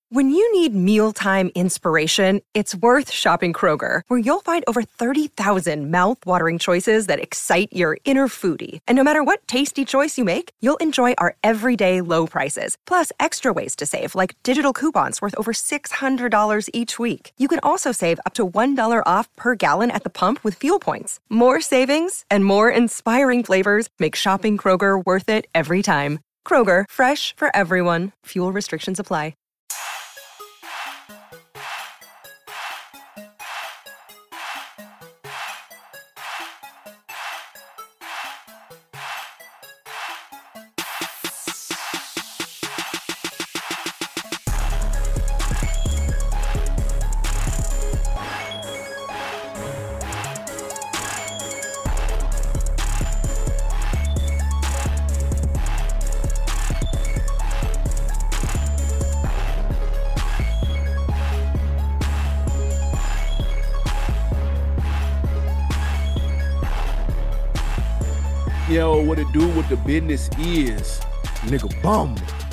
When you need mealtime inspiration, it's worth shopping Kroger, where you'll find over 30,000 mouth-watering choices that excite your inner foodie. And no matter what tasty choice you make, you'll enjoy our everyday low prices, plus extra ways to save, like digital coupons worth over $600 each week. You can also save up to $1 off per gallon at the pump with fuel points. More savings and more inspiring flavors make shopping Kroger worth it every time. Kroger, fresh for everyone. Fuel restrictions apply. Yo, what it do, what the business is. Nigga bum.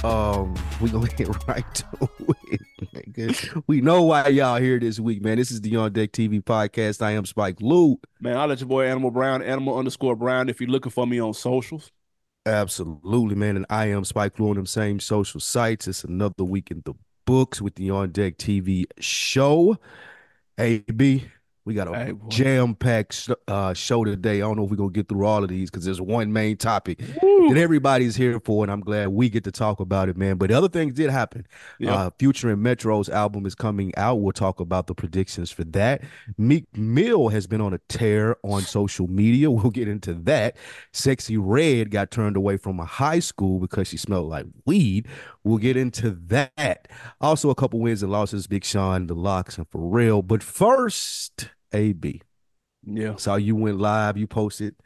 We gonna get right to it, nigga. We know why y'all here this week, man. This is the On Deck TV podcast. I am Spike Lou. Man, I'll let your boy Animal Brown, Animal_Brown, if you're looking for me on socials. Absolutely, man. And I am Spike Lou on them same social sites. It's another week in the books with the On Deck TV show. Hey, B. We got a jam-packed show today. I don't know if we're going to get through all of these because there's one main topic that everybody's here for, and I'm glad we get to talk about it, man. But the other things did happen. Yep. Future and Metro's album is coming out. We'll talk about the predictions for that. Meek Mill has been on a tear on social media. We'll get into that. Sexy Red got turned away from a high school because she smelled like weed. We'll get into that. Also, a couple wins and losses, Big Sean, The Lox, and Pharrell. But first... AB. Yeah. So you went live, you posted.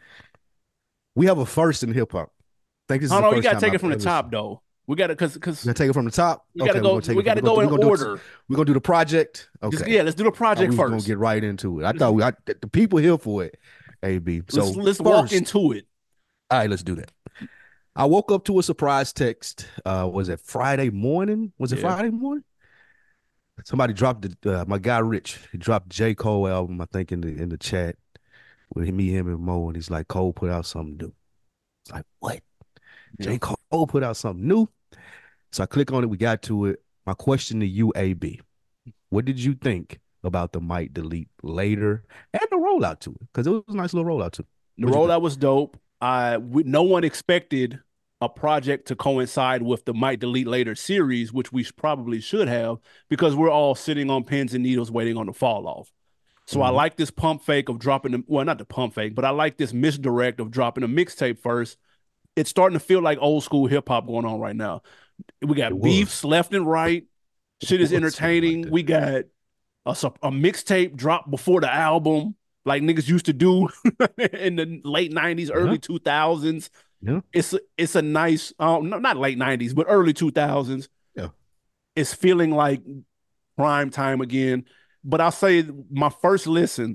We have a first in hip hop. Think this is the first you gotta take it from the top though. We gotta because we gotta take it from the top. We gotta go. We gotta go in order. We're gonna do the project. Okay. Let's do the project first. We're gonna get right into it. I thought the people here for it. AB. So let's walk into it. All right, let's do that. I woke up to a surprise text. Was it Friday morning? Friday morning? Somebody dropped my guy Rich. He dropped J. Cole album, I think, in the chat with me, him, and Mo, and he's like, Cole put out something new. It's like, what? Yeah. J. Cole put out something new. So I click on it. We got to it. My question to you, AB, what did you think about the Might Delete Later and the rollout to it? Because it was a nice little rollout too. The rollout was dope. No one expected a project to coincide with the Might Delete Later series, which we probably should have, because we're all sitting on pins and needles waiting on the fall off. So I like this pump fake of dropping not the pump fake, but I like this misdirect of dropping a mixtape first. It's starting to feel like old school hip hop going on right now. We got beefs left and right. Shit is entertaining. We got a mixtape drop before the album, like niggas used to do in the late 90s, early 2000s. Yeah, it's a nice not late 90s, but early 2000s. Yeah, it's feeling like prime time again. But I'll say my first listen,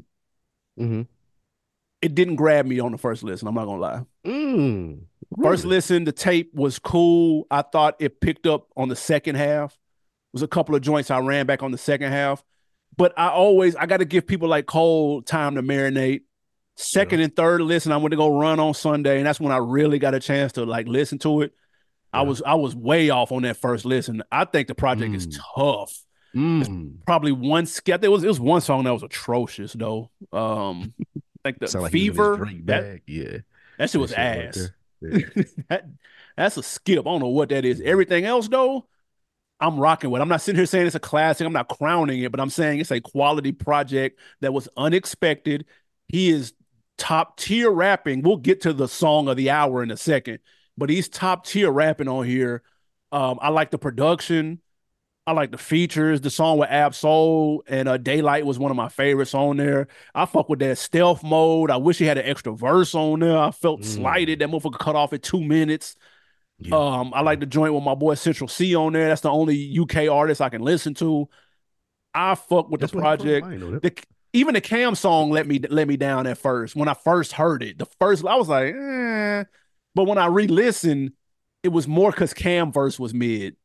it didn't grab me on the first listen. I'm not gonna lie. Really? First listen, the tape was cool. I thought it picked up on the second half. There was a couple of joints I ran back on the second half, but I got to give people like Cole time to marinate. Second and third listen, I went to go run on Sunday, and that's when I really got a chance to like listen to it. Yeah. I was way off on that first listen. I think the project is tough. It's probably one skip. It was one song that was atrocious though. Like the like Fever. That shit was ass. Right yeah. That's a skip. I don't know what that is. Everything else though, I'm rocking with. I'm not sitting here saying it's a classic. I'm not crowning it, but I'm saying it's a quality project that was unexpected. He is top tier rapping. We'll get to the song of the hour in a second, but he's top tier rapping on here. I like the production. I like the features. The song with Ab-Soul and Daylight was one of my favorites on there. I fuck with that stealth mode. I wish he had an extra verse on there. I felt slighted. That motherfucker cut off at 2 minutes. Yeah. I like the joint with my boy Central C on there. That's the only UK artist I can listen to. I fuck with the project. Even the Cam song let me down at first. When I first heard it, I was like, eh. But when I re-listened, it was more because Cam verse was mid.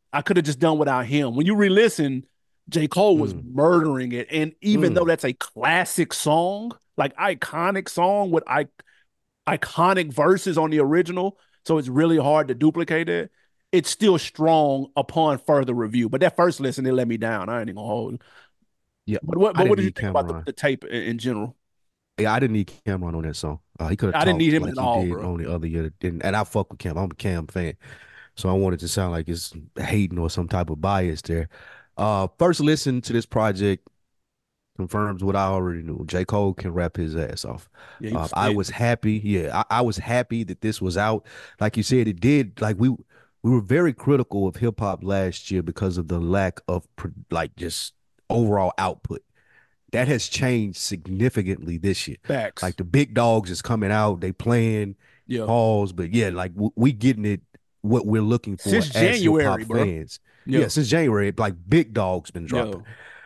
I could have just done without him. When you re-listen, J. Cole was murdering it. And even though that's a classic song, like iconic song with iconic verses on the original, so it's really hard to duplicate it. It's still strong upon further review. But that first listen, it let me down. I ain't even gonna hold you. Yeah. But what did you think about the tape in general? Yeah, I didn't need Cameron on that song. He could have I didn't need him like at all, did bro. on the other year. And I fuck with Cam. I'm a Cam fan. So I wanted to sound like it's hating or some type of bias there. First listen to this project confirms what I already knew. J. Cole can rap his ass off. Yeah, I was happy. Yeah, I was happy that this was out. Like you said, it did. Like we were very critical of hip hop last year because of the lack of like just overall output. That has changed significantly this year. Facts. Like the big dogs is coming out, they playing pause, but yeah, like we getting it what we're looking for since as January, hip-hop fans. Yeah, since January, like big dogs been dropping.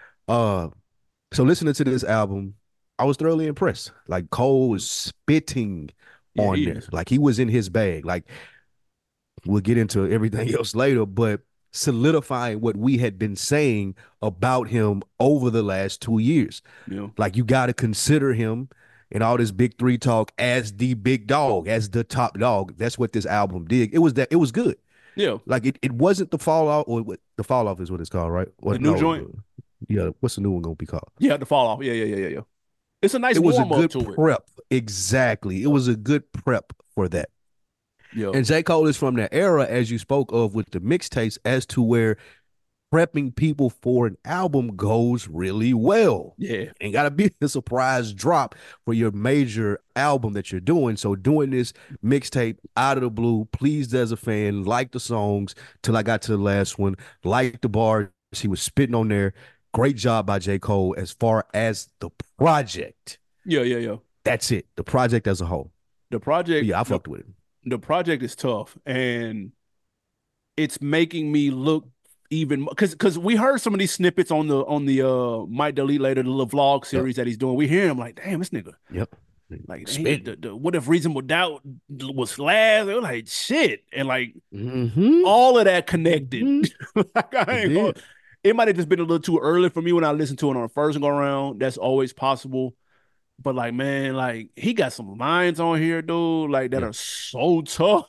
So listening to this album, I was thoroughly impressed. Like Cole was spitting on there. Like he was in his bag. Like we'll get into everything else later, but solidifying what we had been saying about him over the last 2 years. Yeah. Like you got to consider him in all this big three talk as the big dog, as the top dog. That's what this album did. It was good. Yeah. Like it wasn't the fall off, or the fall off is what it's called, right? The new joint. Yeah, what's the new one gonna be called? Yeah, the fall off. Yeah. It's a nice warm up to it. Prep. Exactly. It was a good prep for that. Yeah. And J. Cole is from that era, as you spoke of with the mixtapes, as to where prepping people for an album goes really well. Yeah. Ain't gotta be a surprise drop for your major album that you're doing. So doing this mixtape out of the blue, pleased as a fan, liked the songs till I got to the last one, liked the bars he was spitting on there. Great job by J. Cole as far as the project. Yeah. That's it. The project as a whole. The project. Yeah, I fucked with it. The project is tough, and it's making me look even because we heard some of these snippets on the Might Delete Later, the little vlog series that he's doing. We hear him like, damn, this nigga. Yep. Like what if Reasonable Doubt was last? They were like shit, and like all of that connected. Like it might have just been a little too early for me when I listened to it on the first go around. That's always possible. But like, man, like he got some lines on here, dude, like that are so tough.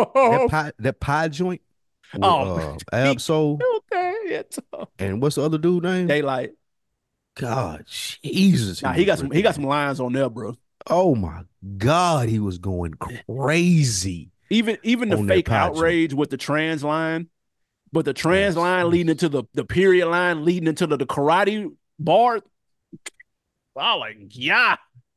that pie joint. Ab-Soul. Okay, yeah, tough. And what's the other dude name? Daylight. God, Jesus. Nah, he got some lines on there, bro. Oh my God, he was going crazy. Even the fake outrage with the trans line, but the trans line leading into the period line leading into the karate bar. I like, yeah.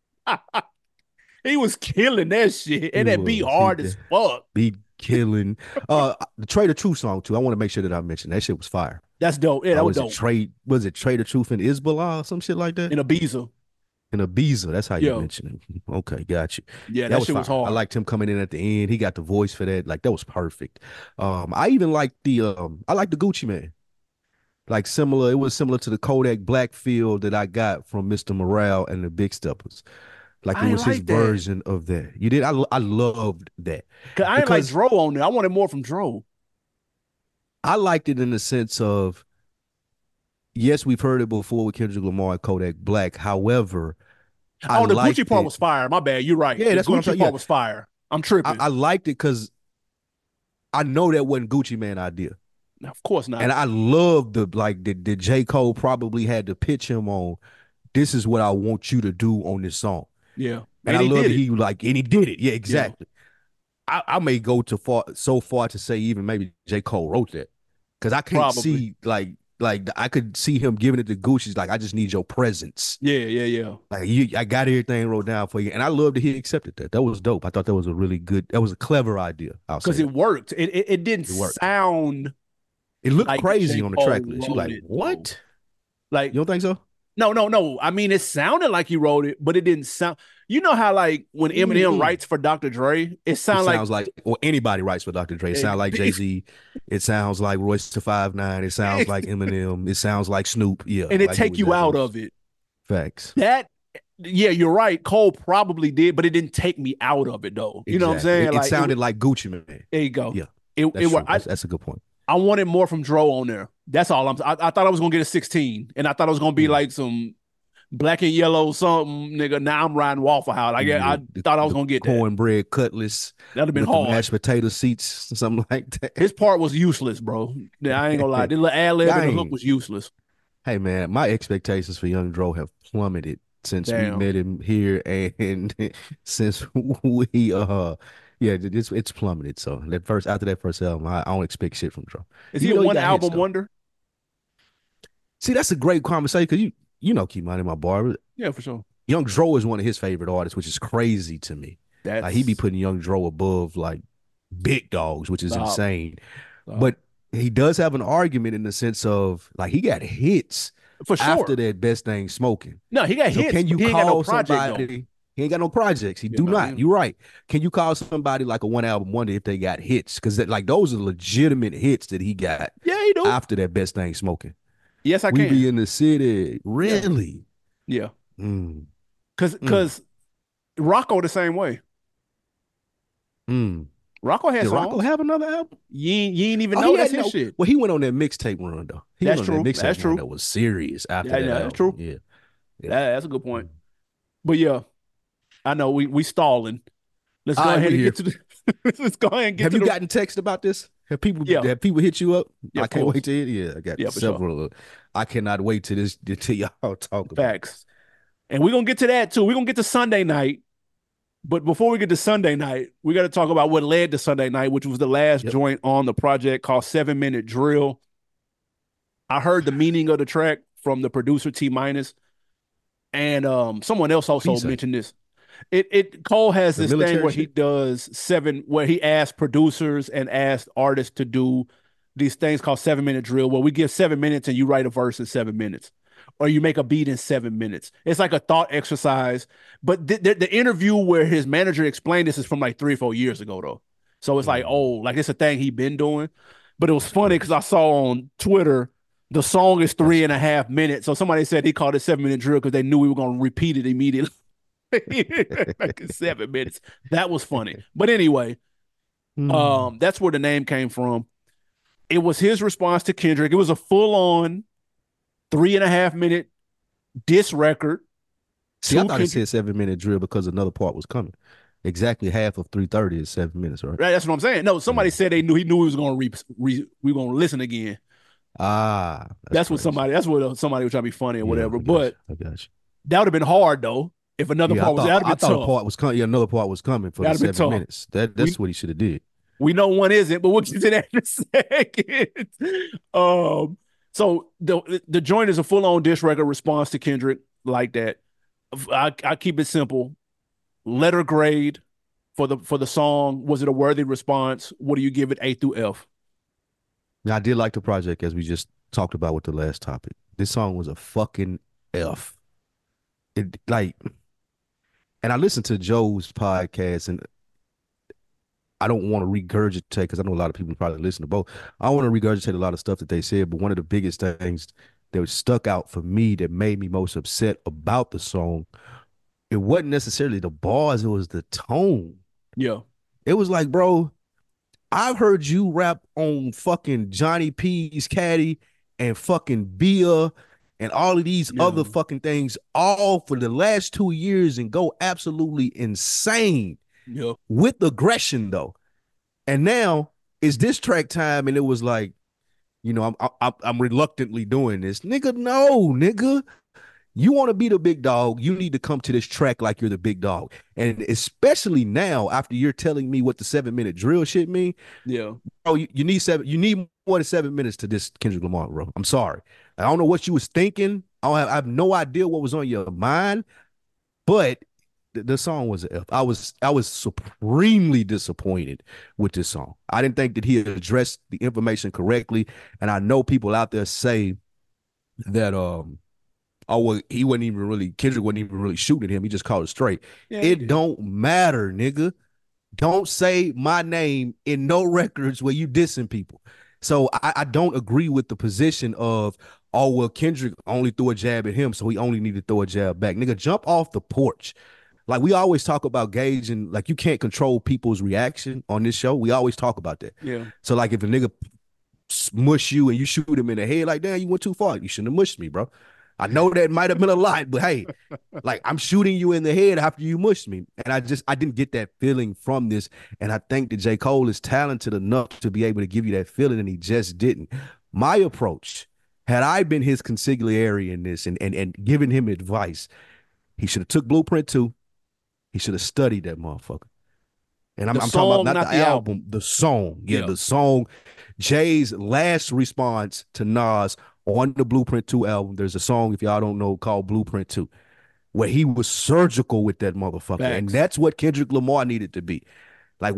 He was killing that shit. And that beat hard as fuck. Beat killing. The Trade of Truth song, too. I want to make sure that I mentioned that shit was fire. That's dope. Yeah, that was dope. Was it Trade of Truth in Isbala or some shit like that? In Ibiza. In Ibiza. That's how you mentioned it. Okay, got you. Yeah, that shit was hard. I liked him coming in at the end. He got the voice for that. Like, that was perfect. I even liked the Gucci Mane. Like it was similar to the Kodak Black feel that I got from Mr. Morale and the Big Steppers. Like it was his version of that. You did? I loved that. I didn't like Dro on there. I wanted more from Dro. I liked it in the sense of, yes, we've heard it before with Kendrick Lamar and Kodak Black. However, the Gucci part was fire. My bad. You're right. Yeah, that's what I'm saying. The Gucci part was fire. I'm tripping. I liked it because I know that wasn't Gucci Mane idea. Of course not. And I love the J. Cole probably had to pitch him on, this is what I want you to do on this song. Yeah. And I love that he did it. Yeah, exactly. Yeah. I may go so far to say even maybe J. Cole wrote that. Because I can't see like I could see him giving it to Gucci's like, I just need your presence. Yeah. Like I got everything wrote down for you. And I love that he accepted that. That was dope. I thought that was a clever idea. Because it worked. It didn't sound. It looked like crazy on the track list. You're like, what? Like, you don't think so? No. I mean, it sounded like he wrote it, but it didn't sound. You know how like when Eminem writes for Dr. Dre, it sounds like or anybody writes for Dr. Dre. It sounds like Jay-Z. It sounds like Royce to 5'9". It sounds like Eminem. It sounds like Snoop. Yeah, and it take you out of it. Facts. Yeah, you're right. Cole probably did, but it didn't take me out of it though. You know what I'm saying? It sounded like Gucci Mane. There you go. Yeah, That's a good point. I wanted more from Dro on there. That's all. I thought I was gonna get a 16, and I thought it was gonna be like some black and yellow something, nigga. Now I'm riding Waffle House. I thought I was gonna get that. Cornbread cutlass. That'd have been with hard. The mashed potato seats, something like that. His part was useless, bro. I ain't gonna lie. The little ad lib and the hook was useless. Hey man, my expectations for Young Dro have plummeted since we met him here, and since we it's plummeted. So after that first album, I don't expect shit from Dro. Is he a one album wonder? See, that's a great conversation because you know Kimani, my barber. Yeah, for sure. Young Dro is one of his favorite artists, which is crazy to me. Like he be putting Young Dro above like big dogs, which is insane. But he does have an argument in the sense of like he got hits for sure after that Best Thing Smoking. No, he got hits. Can you call somebody? Though. He ain't got no projects. He do not. You're right. Can you call somebody like a one album wonder if they got hits? Because like those are legitimate hits that he got. Yeah, he do. After that Best Thing Smoking. Yes, I can. We be in the city. Really? Yeah. Because Rocco the same way. Rocco had songs. Rocco have another album? You ain't even know that's his shit. Well, he went on that mixtape run though. That's true. That's true. That was serious after that. Yeah, that's true. Yeah. That's a good point. But yeah, I know we stalling. Let's go ahead and get to the. Let's go ahead and get. Have you gotten text about this? Have people hit you up? I can't wait to hear. Yeah, I got several. Sure. I cannot wait till y'all talk about facts. And we're gonna get to that too. We're gonna get to Sunday night. But before we get to Sunday night, we got to talk about what led to Sunday night, which was the last joint on the project called 7 Minute Drill. I heard the meaning of the track from the producer T Minus, and someone else also mentioned this. Cole has this thing where he does where he asks producers and asks artists to do these things called 7 Minute Drill, where we give 7 minutes and you write a verse in 7 minutes. Or you make a beat in 7 minutes. It's like a thought exercise. But the interview where his manager explained this is from like 3 or 4 years ago, though. So it's like, like it's a thing he been doing. But it was funny because I saw on Twitter the song is 3.5 minutes. So somebody said he called it 7 Minute Drill because they knew we were going to repeat it immediately. Like in 7 minutes. That was funny. But anyway, that's where the name came from. It was his response to Kendrick. It was a full-on 3.5 minute diss record. See, I thought it said 7 minute drill because another part was coming. Exactly half of 3:30 is 7 minutes, right? Right, that's what I'm saying. No, somebody said he knew he was going to we were going to listen again. That's what somebody was trying to be funny or whatever. But I got you. That would have been hard though if another part was. That'd have been tough. Part was coming. Yeah, another part was coming for the 7 minutes. That's what he should have did. We know one isn't, but we'll get to that in a second. So the joint is a full-on diss record response to Kendrick like that. I keep it simple. Letter grade for the song. Was it a worthy response? What do you give it, A through F? Now, I did like the project as we just talked about with the last topic. This song was a fucking F. And I listened to Joe's podcast, and I don't want to regurgitate because I know a lot of people probably listen to both. I want to regurgitate a lot of stuff that they said, but one of the biggest things that stuck out for me that made me most upset about the song, it wasn't necessarily the bars, it was the tone. Yeah. It was like, bro, I've heard you rap on fucking Johnny P's Caddy and fucking Bia and all of these other fucking things all for the last 2 years and go absolutely insane. Yeah. With aggression though. And now it's this track time, and it was like, I'm reluctantly doing this. Nigga, no, nigga. You want to be the big dog, you need to come to this track like you're the big dog. And especially now, after you're telling me what the 7 minute drill shit mean. Yeah. Bro, you need more than 7 minutes to this Kendrick Lamar, bro. I'm sorry. I don't know what you was thinking. I have no idea what was on your mind, but the song was an F. I was supremely disappointed with this song. I didn't think that he addressed the information correctly. And I know people out there say that Kendrick wasn't even really shooting at him. He just called it straight. Yeah, it don't matter, nigga. Don't say my name in no records where you dissing people. So I don't agree with the position of, Kendrick only threw a jab at him, so he only need to throw a jab back. Nigga, jump off the porch. Like, we always talk about gauging, like, you can't control people's reaction on this show. We always talk about that. Yeah. So, like, if a nigga mush you and you shoot him in the head, like, damn, you went too far. You shouldn't have mushed me, bro. I know that might have been a lot, but hey, like I'm shooting you in the head after you mushed me. And I didn't get that feeling from this. And I think that J. Cole is talented enough to be able to give you that feeling, and he just didn't. My approach, had I been his consigliere in this and given him advice, he should have took Blueprint 2. He should have studied that motherfucker. And I'm talking about not the album, the song. Yeah, the song. Jay's last response to Nas on the Blueprint 2 album, there's a song, if y'all don't know, called Blueprint 2, where he was surgical with that motherfucker. Facts. And that's what Kendrick Lamar needed to be. Like,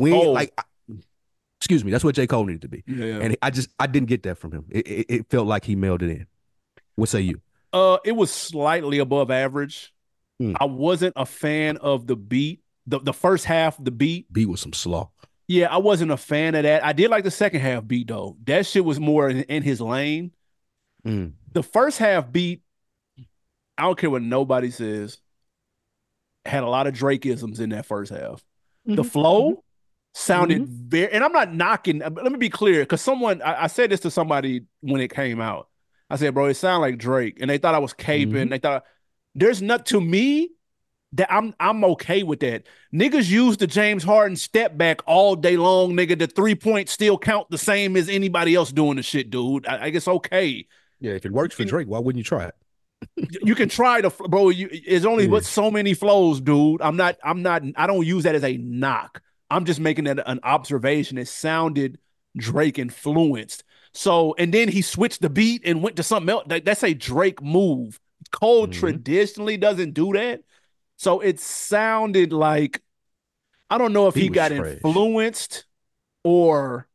excuse me, that's what J. Cole needed to be. Yeah. And I didn't get that from him. It felt like he mailed it in. What say you? It was slightly above average. I wasn't a fan of the beat. The first half, the beat was some slaw. Yeah, I wasn't a fan of that. I did like the second half beat, though. That shit was more in his lane. The first half beat, I don't care what nobody says, had a lot of Drake-isms in that first half. The flow sounded very, and I'm not knocking, let me be clear, because I said this to somebody when it came out. I said, bro, it sounded like Drake, and they thought I was caping. They thought, there's not, to me, that I'm okay with that. Niggas use the James Harden step back all day long, nigga. The 3-point still count the same as anybody else doing the shit, dude. I guess okay. Yeah, if it works for Drake, why wouldn't you try it? You can try bro. It's only but so many flows, dude. I don't use that as a knock. I'm just making that an observation. It sounded Drake influenced. So, and then he switched the beat and went to something else. That's a Drake move. Cole traditionally doesn't do that. So it sounded like, I don't know if he got influenced or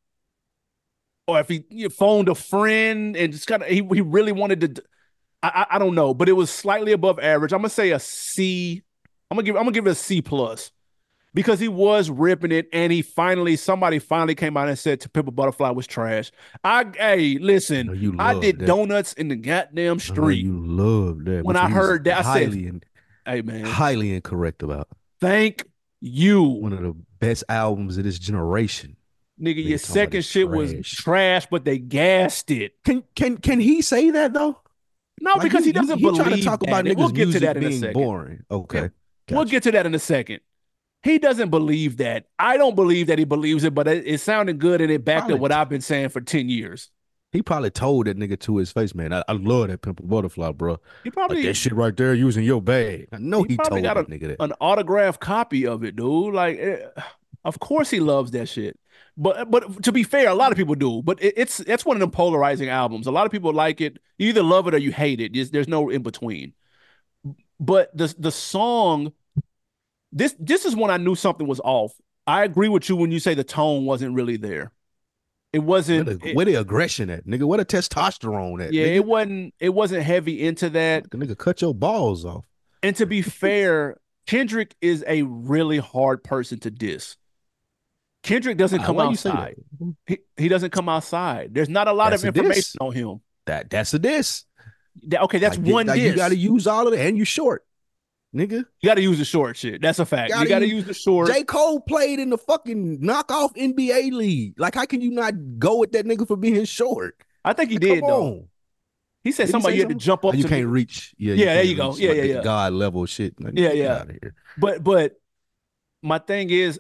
if he phoned a friend and just he really wanted to. I don't know, but it was slightly above average. I'm gonna say a C. I'm gonna give it a C plus because he was ripping it, and somebody finally came out and said To Pimp a Butterfly was trash. Hey, listen, I did that. Donuts in the goddamn street. You loved that. When I heard that, I said, "Hey man, highly incorrect about." Thank you. One of the best albums of this generation. Nigga, your second shit was trash, but they gassed it. Can he say that though? No, like because he doesn't believe trying to talk about that. We'll get to that in a second. Boring. Okay. Yeah. Gotcha. We'll get to that in a second. He doesn't believe that. I don't believe that he believes it, but it sounded good and it backed up what I've been saying for 10 years. He probably told that nigga to his face, man. I love that Pimp a Butterfly, bro. He probably like that shit right there using your bag. I know he told that nigga that. An autographed copy of it, dude. Like, of course he loves that shit. But to be fair, a lot of people do. But it's one of them polarizing albums. A lot of people like it. You either love it or you hate it. There's no in between. But the song, this is when I knew something was off. I agree with you when you say the tone wasn't really there. It wasn't. Where the aggression at, nigga? Where the testosterone at? Yeah, nigga? It wasn't heavy into that. Nigga, cut your balls off. And to be fair, Kendrick is a really hard person to diss. Kendrick doesn't come outside. He doesn't come outside. There's not a lot of information on him. That's a diss. Okay, that's one diss. You got to use all of it, and you short, nigga. You got to use the short shit. That's a fact. You got to use the short. J. Cole played in the fucking knockoff NBA league. Like, how can you not go with that nigga for being short? I think he did, though. He said somebody had to jump up. You can't reach. Yeah, there you go. Yeah. God level shit. Like, yeah. But my thing is,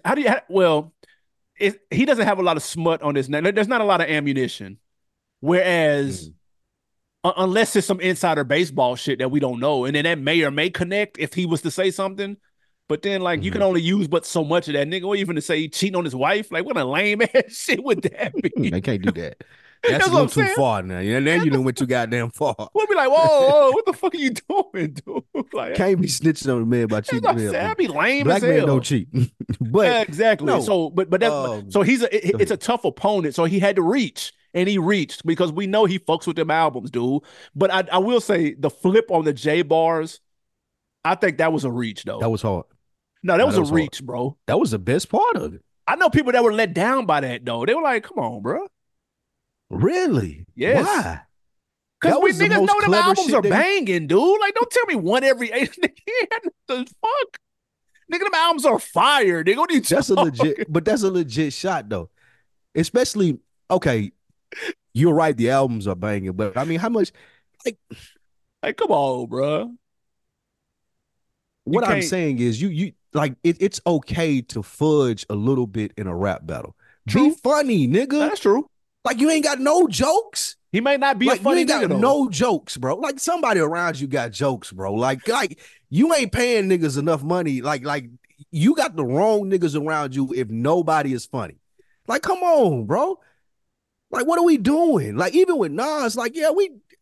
he doesn't have a lot of smut on this. There's not a lot of ammunition. Whereas, unless it's some insider baseball shit that we don't know, and then that may or may connect if he was to say something. But then, like, you can only use but so much of that nigga. Or even to say he cheating on his wife. Like, what a lame ass shit would that be? They can't do that. That's a little too far now. And then you done went too goddamn far. We'll be like, whoa, what the fuck are you doing, dude? Like, can't be snitching on a man about cheating. I'd be lame Black as hell. Man don't cheat. But yeah, exactly. No, so it's a tough opponent. So he had to reach. And he reached because we know he fucks with them albums, dude. But I will say the flip on the J bars, I think that was a reach, though. That was hard. No, that was a reach, hard. Bro. That was the best part of it. I know people that were let down by that, though. They were like, come on, bro. Really? Yes. Why? Because we niggas know them albums are banging, dude. Like, don't tell me one every 8. The fuck? Nigga, them albums are fire. Nigga, what are you That's a legit shot, though. Especially, okay, you're right, the albums are banging, but I mean, how much like Like, come on, bro. You what I'm can't. saying is you like it's okay to fudge a little bit in a rap battle. Be True. funny, nigga. That's true. Like you ain't got no jokes. He may not be a Like you funny ain't nigga got though. no jokes, bro. Like somebody around you got jokes, bro. Like you ain't paying niggas enough money. Like you got the wrong niggas around you if nobody is funny. Like come on, bro. Like what are we doing? Like even with Nas, like yeah,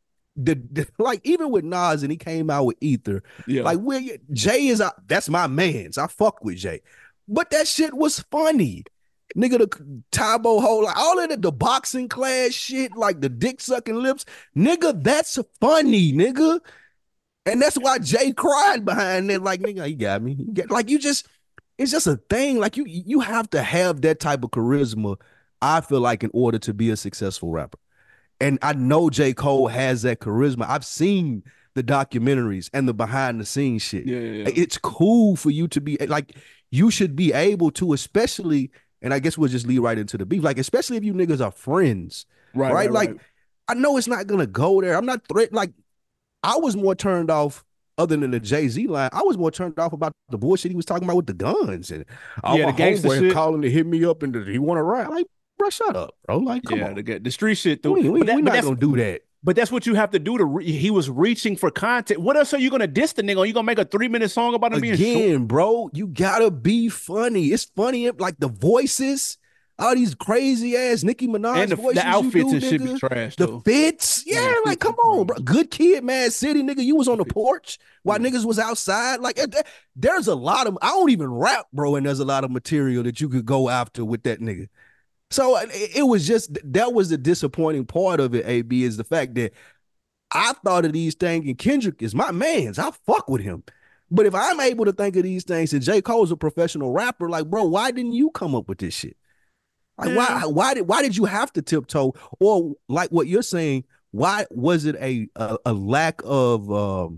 like even with Nas and he came out with Ether. Yeah. Like Jay is that's my man's. I fuck with Jay, but that shit was funny. Nigga, the Tybo hole, like all of the boxing class shit, like the dick sucking lips, nigga, that's funny, nigga. And that's why Jay cried behind that. Like, nigga, he got me. Like, it's just a thing. Like, you have to have that type of charisma, I feel like, in order to be a successful rapper. And I know J. Cole has that charisma. I've seen the documentaries and the behind the scenes shit. Yeah. It's cool for you to be like, you should be able to, especially, and I guess we'll just lead right into the beef, like, especially if you niggas are friends. Right. Like, I know it's not gonna go there. I'm not like, I was more turned off, other than the Jay-Z line, I was more turned off about the bullshit he was talking about with the guns and the gangster shit, calling to hit me up and he want to ride. Like, bro, shut up, bro. Like, come on. The street shit, though. We're not gonna do that. But that's what you have to do he was reaching for content. What else are you gonna diss the nigga on? You gonna make a 3-minute song about him being short? Bro, you gotta be funny. It's funny, like the voices, all these crazy ass Nicki Minaj and voices. The outfits and nigga. shit be trash. The fits, like come on, bro. Good Kid, Mad City, nigga. You was on the porch while niggas was outside. Like there's a lot of, I don't even rap, bro, and there's a lot of material that you could go after with that nigga. So it was just, that was the disappointing part of it, AB, is the fact that I thought of these things, and Kendrick is my man's. I fuck with him. But if I'm able to think of these things, and J. Cole's a professional rapper, like, bro, why didn't you come up with this shit? Like, why did you have to tiptoe? Or like what you're saying, why was it a lack of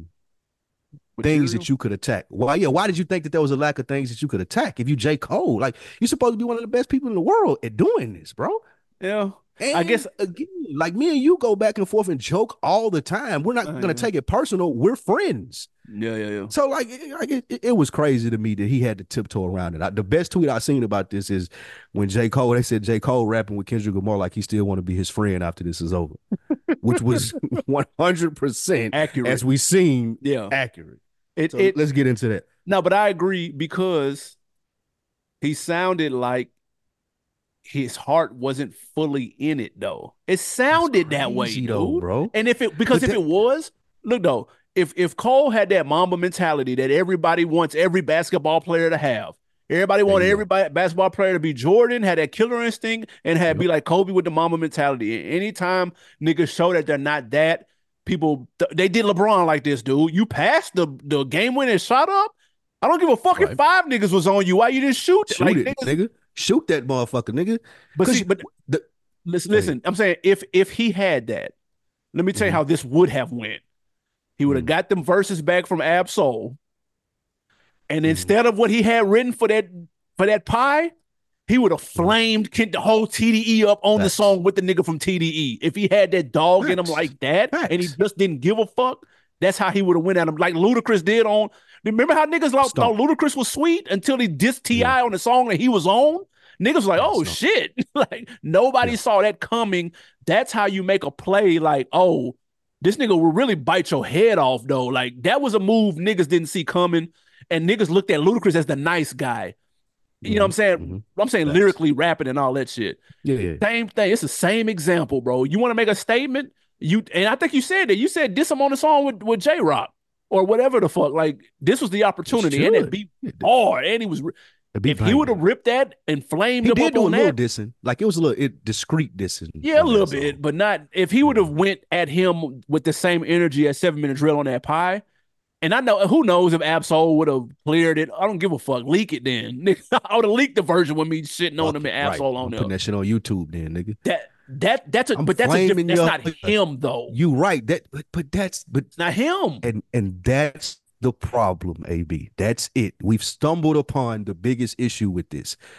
things that you could attack? Why did you think that there was a lack of things that you could attack? If you J. Cole, like, you're supposed to be one of the best people in the world at doing this, bro. Yeah. And I guess again, like me and you go back and forth and joke all the time. We're not gonna take it personal. We're friends. Yeah. So like it was crazy to me that he had to tiptoe around it. The best tweet I seen about this is when J. Cole, they said J. Cole rapping with Kendrick Lamar like he still want to be his friend after this is over, which was 100% accurate, as we seen. Yeah, accurate. Let's get into that. No, but I agree, because he sounded like his heart wasn't fully in it, though. It sounded that way, though, bro. And if it was, look though, if Cole had that Mamba mentality that everybody wants every basketball player to have, everybody want every basketball player to be Jordan, had that killer instinct, and be like Kobe with the Mamba mentality. And anytime niggas show that they're not that, people they did LeBron like this, dude. You passed the game winning shot up. I don't give a fuck if 5 niggas was on you. Why you didn't shoot it? Like, nigga. Shoot that motherfucker, nigga. But listen, I'm saying if he had that, let me tell you how this would have went. He would have got them verses back from Ab-Soul, and instead of what he had written for that pie, he would have flamed the whole TDE up on the song with the nigga from TDE. If he had that dog in him like that, and he just didn't give a fuck, that's how he would have went at him, like Ludacris did on. Remember how niggas thought Ludacris was sweet until he dissed T.I. on the song that he was on? Niggas was like, oh, shit. Like, nobody saw that coming. That's how you make a play like, oh, this nigga will really bite your head off, though. Like, that was a move niggas didn't see coming, and niggas looked at Ludacris as the nice guy. You know what I'm saying? I'm saying lyrically rapping and all that shit. Yeah. Same thing. It's the same example, bro. You want to make a statement? And I think you said that. You said diss him on the song with J-Rock. Or whatever the fuck, like, this was the opportunity, and it beat hard, and he was. If he would have ripped that and flamed him up on that, little dissing, like it was a little discreet dissing. Yeah, a little bit, but not. If he would have went at him with the same energy as 7 Minute Drill on that pie, and I know who knows if Ab-Soul would have cleared it. I don't give a fuck. Leak it then. I would have leaked the version with me shitting on him and Ab-Soul on there. Putting that shit on YouTube, then, nigga. That's not him though. You right. But that's not him. And that's the problem, AB. That's it. We've stumbled upon the biggest issue with this.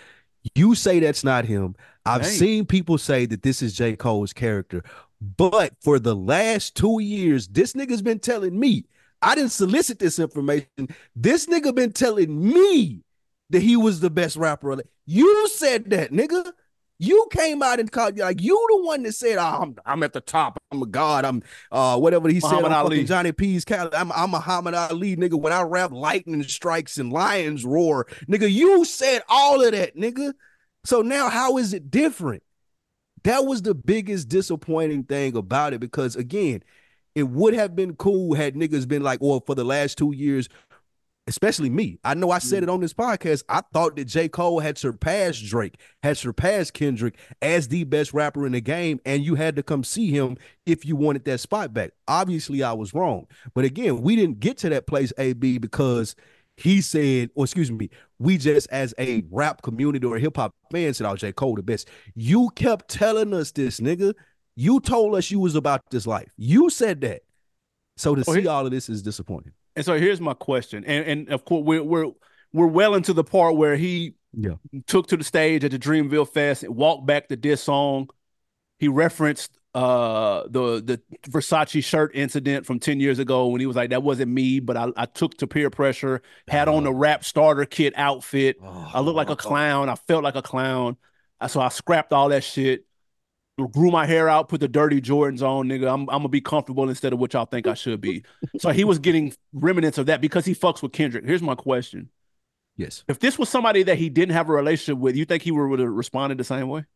You say that's not him. I've Dang. seen people say that this is J. Cole's character. But for the last 2 years, this nigga's been telling me, I didn't solicit this information. This nigga been telling me that he was the best rapper. You said that, nigga. You came out and called, like, you the one that said, oh, I'm at the top. I'm a god. I'm whatever he said. I'm fucking Johnny P's Cali. I'm Muhammad Ali, nigga. When I rap lightning strikes and lions roar, nigga, you said all of that, nigga. So now how is it different? That was the biggest disappointing thing about it, because again, it would have been cool had niggas been like, well, for the last 2 years, especially me. I know I said it on this podcast. I thought that J. Cole had surpassed Drake, had surpassed Kendrick as the best rapper in the game, and you had to come see him if you wanted that spot back. Obviously, I was wrong. But again, we didn't get to that place, AB, because he said, or excuse me, we just as a rap community or hip hop fan said, oh, J. Cole the best. You kept telling us this, nigga. You told us you was about this life. You said that. So to see all of this is disappointing. And so here's my question, and of course we're well into the part where he took to the stage at the Dreamville Fest and walked back the diss song. He referenced the Versace shirt incident from 10 years ago when he was like, that wasn't me, but I took to peer pressure, had on the rap starter kit outfit. I looked like a clown. I felt like a clown. So I scrapped all that shit, grew my hair out, put the dirty Jordans on, nigga. I'm gonna be comfortable instead of what y'all think I should be. So he was getting remnants of that because he fucks with Kendrick. Here's my question. Yes. If this was somebody that he didn't have a relationship with, you think he would have responded the same way?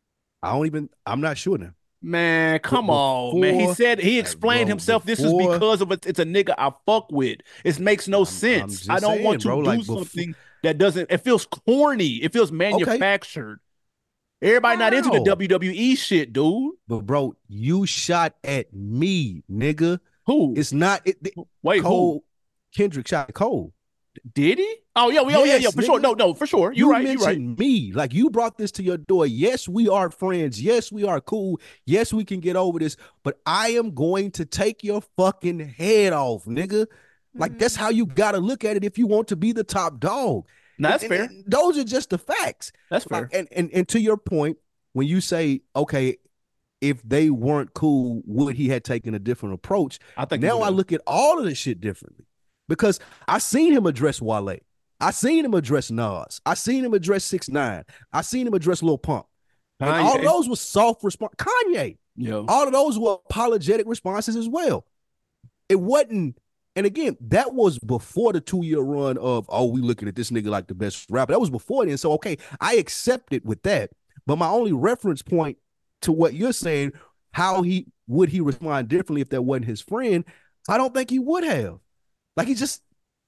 I'm not sure now. Man, come on, man. He explained himself. This is because of it's a nigga I fuck with. It makes no sense. I don't want to do something that doesn't, it feels corny. It feels manufactured. Okay. Everybody not into the WWE shit, dude. But bro, you shot at me, nigga. Who? It's not. Wait, Cole, who? Kendrick shot Cole. Did he? Oh yeah, yeah, for sure. No, for sure. You're right. You mentioned me. Like, you brought this to your door. Yes, we are friends. Yes, we are cool. Yes, we can get over this. But I am going to take your fucking head off, nigga. Like, that's how you gotta look at it if you want to be the top dog. No, that's fair. And those are just the facts. That's fair. And to your point, when you say, okay, if they weren't cool, would he have taken a different approach? I think now I look at all of this shit differently, because I seen him address Wale. I seen him address Nas. I seen him address 6ix9ine. I seen him address Lil Pump. And all of those were soft response. Kanye. Yeah. All of those were apologetic responses as well. It wasn't. And again, that was before the 2-year run of, oh, we looking at this nigga like the best rapper. That was before then. So, okay, I accept it with that. But my only reference point to what you're saying, how he respond differently if that wasn't his friend, I don't think he would have. Like, he's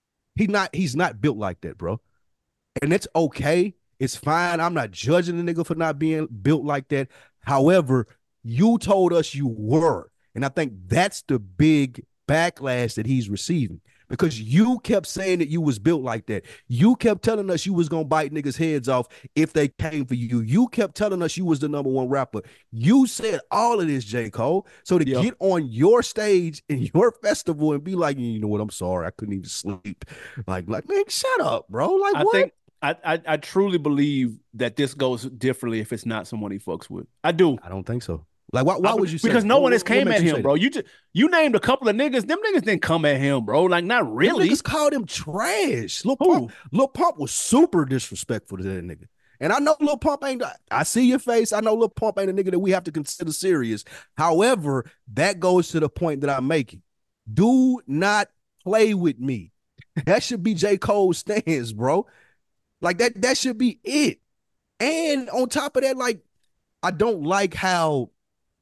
not built like that, bro. And it's okay. It's fine. I'm not judging the nigga for not being built like that. However, you told us you were. And I think that's the big backlash that he's receiving, because you kept saying that you was built like that. You kept telling us you was gonna bite niggas' heads off if they came for you. You kept telling us you was the #1 rapper. You said all of this, J. Cole. So to get on your stage in your festival and be like, you know what, I'm sorry, I couldn't even sleep. Like man, shut up, bro. Like, what? I truly believe that this goes differently if it's not someone he fucks with. I do. I don't think so. Like, why would you say? Because no one has came at him, bro. You named a couple of niggas. Them niggas didn't come at him, bro. Like, not really. Them niggas called him trash. Lil Pump was super disrespectful to that nigga. And I know Lil Pump ain't. I see your face. I know Lil Pump ain't a nigga that we have to consider serious. However, that goes to the point that I'm making. Do not play with me. That should be J. Cole's stance, bro. Like, that should be it. And on top of that, like, I don't like how,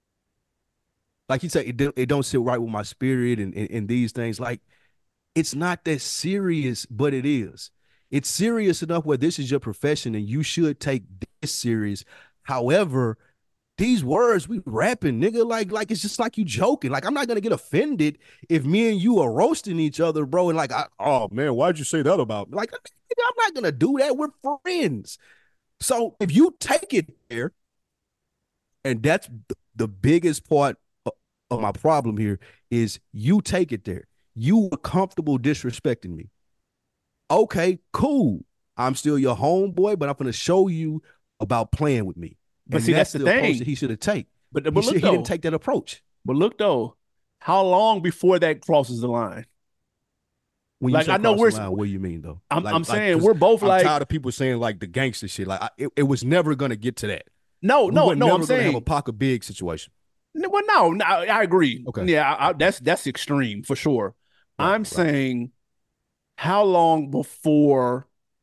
like you said, it don't sit right with my spirit and these things. Like, it's not that serious, but it is. It's serious enough where this is your profession and you should take this serious. However, these words we rapping, nigga, like it's just like you joking. Like, I'm not gonna get offended if me and you are roasting each other, bro. And like, oh man, why'd you say that about me? Like, I'm not gonna do that. We're friends. So if you take it there, and that's the biggest part of my problem here, is you take it there. You were comfortable disrespecting me. Okay, cool. I'm still your homeboy, but I'm gonna show you about playing with me. But see, that's the approach thing. that he should have taken. But look, he didn't take that approach. But look though, how long before that crosses the line? When you say I know we're line, what do you mean though? I'm saying we're both I'm like tired of people saying like the gangster shit. Like it was never gonna get to that. No. I'm saying have a Paca Big situation. Well, no, I agree. Okay, yeah, that's extreme for sure. I'm saying how long before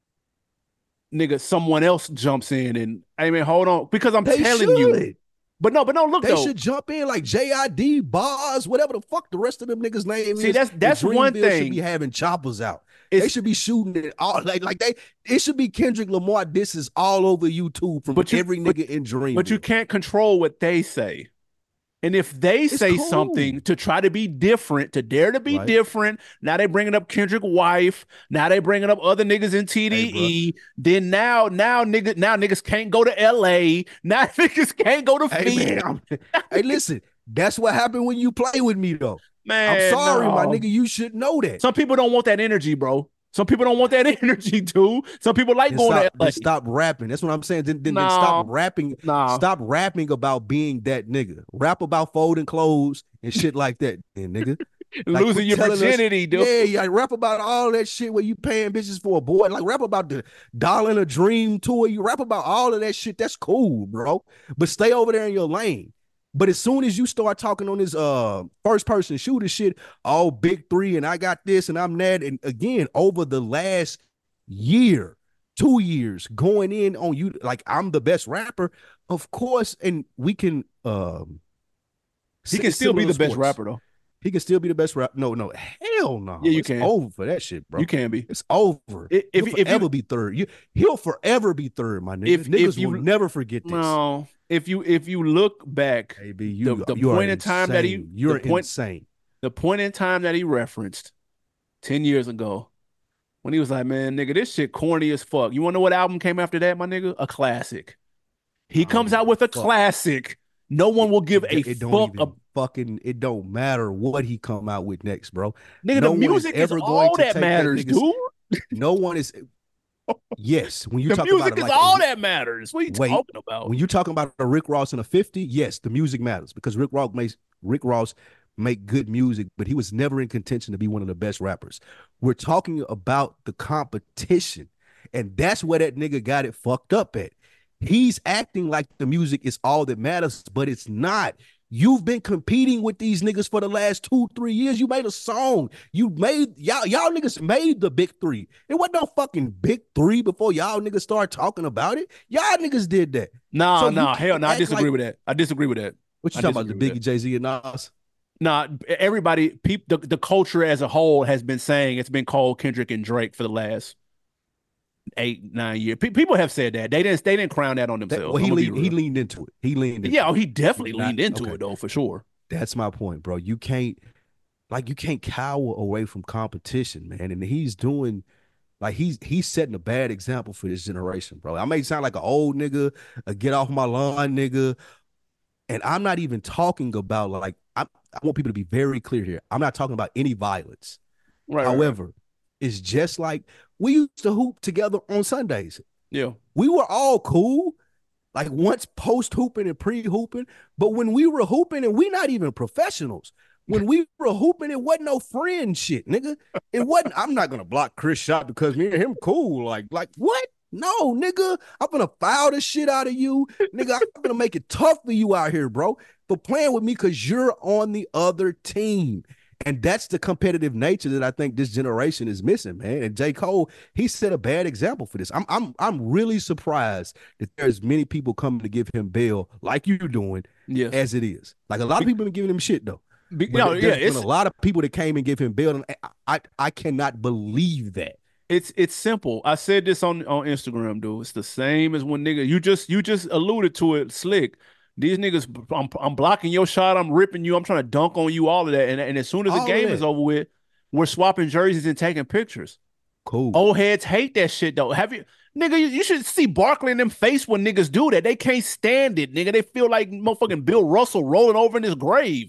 nigga someone else jumps in and I mean hold on because I'm telling you. But no, look they should jump in like JID, Boz, whatever the fuck the rest of them niggas' name is. See, that's one thing. Should be having choppers out. They should be shooting it all it should be Kendrick Lamar disses all over YouTube from every nigga in Dream. But you can't control what they say. And if they say something to try to be different, to dare to be different, now they bringing up Kendrick wife, now they bringing up other niggas in TDE. Then now niggas can't go to LA. Now niggas can't go to Feed. Hey, listen, that's what happened when you play with me though. Man, I'm sorry, my nigga. You should know that. Some people don't want that energy, bro. Some people don't want that energy too. Some people like going to LA. Stop rapping. That's what I'm saying. Then stop rapping. Stop rapping about being that nigga. Rap about folding clothes and shit like that, nigga. Like, losing your virginity, dude. Yeah. Rap about all that shit where you paying bitches for a boy. Like rap about the Dollar in a Dream tour. You rap about all of that shit. That's cool, bro. But stay over there in your lane. But as soon as you start talking on this first person shooter shit, all big three, and I got this and I'm that, and again, over the last year, 2 years, going in on you like I'm the best rapper, of course, and we can he can still be the best rapper though. He can still be the best rapper. No, hell no. Yeah, you can. It's over for that shit, bro. You can be. It's over. He'll forever be third. He'll forever be third, my nigga. Niggas will never forget this. No. If you look back, AB, the point in time that you're insane. The point in time that he referenced 10 years ago, when he was like, man, nigga, this shit corny as fuck. You want to know what album came after that, my nigga? A classic. He comes out with a classic. No one will give a fuck. It don't matter what he come out with next, bro. Nigga, the music is all that matters, dude. No one is. Yes, when you the talk music about it, is all that matters. What are you talking about? When you talking about a Rick Ross and a 50, yes, the music matters because Rick Ross make good music, but he was never in contention to be one of the best rappers. We're talking about the competition, and that's where that nigga got it fucked up at. He's acting like the music is all that matters, but it's not. You've been competing with these niggas for the last 2-3 years. You made a song. You made y'all niggas made the big three. It wasn't no fucking big three before y'all niggas started talking about it. Y'all niggas did that. Hell no. I disagree with that. I disagree with that. What you talking about? The Biggie, Jay-Z, and Nas? Nah, everybody, the culture as a whole has been saying it's been called Kendrick and Drake for the last 8-9 years. People have said that. They didn't crown that on themselves. Well, he leaned into it. He definitely leaned into it though, for sure. That's my point, bro. You can't cower away from competition, man. And he's doing he's setting a bad example for this generation, bro. I may sound like an old nigga, a get off my lawn nigga. And I'm not even talking about I want people to be very clear here. I'm not talking about any violence. Right. However, it's just like we used to hoop together on Sundays. Yeah. We were all cool, like once post-hooping and pre-hooping. But when we were hooping, and we not even professionals, when we were hooping, it wasn't no friend shit, nigga. It wasn't, I'm not going to block Chris Shot because me and him cool. Like what? No, nigga. I'm going to foul the shit out of you. Nigga, I'm going to make it tough for you out here, bro, for playing with me because you're on the other team. And that's the competitive nature that I think this generation is missing, man. And J. Cole, he set a bad example for this. I'm really surprised that there's many people coming to give him bail like you're doing, as it is. Like a lot of people have been giving him shit though. There's a lot of people that came and give him bail, and I cannot believe that. It's simple. I said this on Instagram, dude. It's the same as when nigga you just alluded to it, Slick. These niggas, I'm blocking your shot. I'm ripping you. I'm trying to dunk on you. All of that, and as soon as the game is over with, we're swapping jerseys and taking pictures. Cool. Old heads hate that shit though. Have you, nigga? You should see Barkley in them face when niggas do that. They can't stand it, nigga. They feel like motherfucking Bill Russell rolling over in his grave.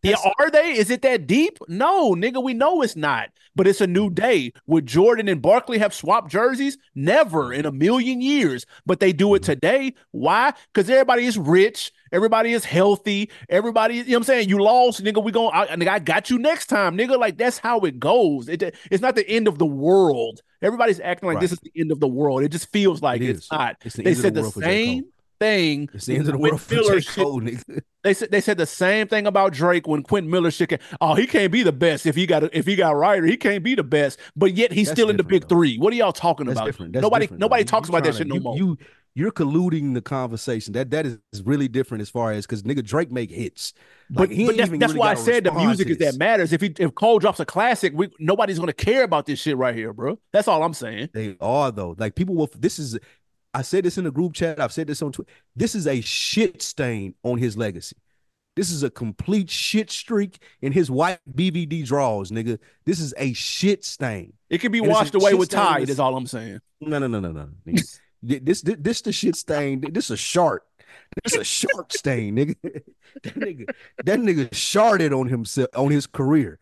Yeah, are they? Is it that deep? No, nigga, we know it's not. But it's a new day. Would Jordan and Barkley have swapped jerseys? Never in a million years. But they do it today. Why? Because everybody is rich. Everybody is healthy. Everybody, you know what I'm saying? You lost, nigga. I got you next time, nigga. Like, that's how it goes. It's not the end of the world. Everybody's acting like this is the end of the world. It just feels like it's not. They said the same thing. It's the end of the world for J. Cole, nigga. They said the same thing about Drake when Quentin Miller shit. Oh, he can't be the best if he got Ryder. He can't be the best, but yet he's still in the big three. What are y'all talking about? Nobody talks about that shit no more. You're colluding the conversation. That is really different as far as because nigga Drake make hits. But that's why I said the music is that matters. If Cole drops a classic, nobody's gonna care about this shit right here, bro. That's all I'm saying. They are though. Like people will. I said this in the group chat. I've said this on Twitter. This is a shit stain on his legacy. This is a complete shit streak in his white BVD draws, nigga. This is a shit stain. It can be washed away with Tide, is all I'm saying. No. This the shit stain. This a shark. This a shark stain, nigga. That nigga sharded on himself on his career.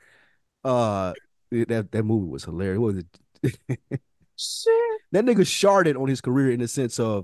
That movie was hilarious. What was it? Shit. That nigga sharded on his career in the sense of,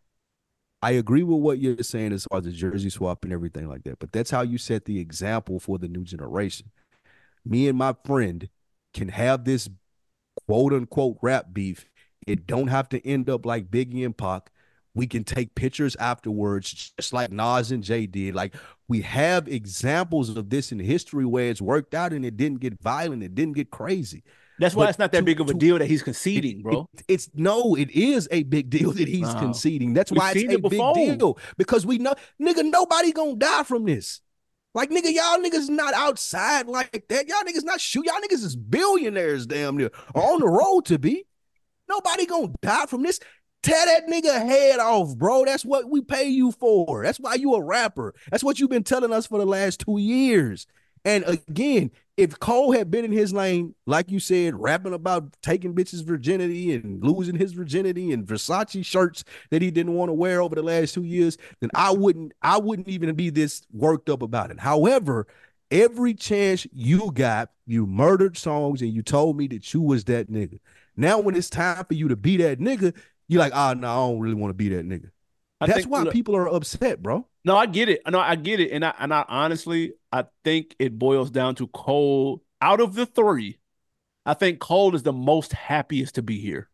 I agree with what you're saying as far as the jersey swap and everything like that, but that's how you set the example for the new generation. Me and my friend can have this quote unquote rap beef. It don't have to end up like Biggie and Pac. We can take pictures afterwards, just like Nas and Jay did. Like, we have examples of this in history where it's worked out and it didn't get violent, it didn't get crazy. That's why it's not that big of a deal that he's conceding, bro. It is a big deal that he's conceding. That's why it's a big deal. Because we know, nigga, nobody gonna die from this. Like, nigga, y'all niggas not outside like that. Y'all niggas not shoot. Y'all niggas is billionaires damn near, or on the road to be. Nobody gonna die from this. Tear that nigga head off, bro. That's what we pay you for. That's why you a rapper. That's what you've been telling us for the last 2 years. And again, if Cole had been in his lane, like you said, rapping about taking bitches' virginity and losing his virginity and Versace shirts that he didn't want to wear over the last 2 years, then I wouldn't even be this worked up about it. However, every chance you got, you murdered songs and you told me that you was that nigga. Now when it's time for you to be that nigga, you're like, no, I don't really want to be that nigga. That's why people are upset, bro. No, I get it. No, I get it. And I honestly, I think it boils down to Cole. Out of the three, I think Cole is the most happiest to be here.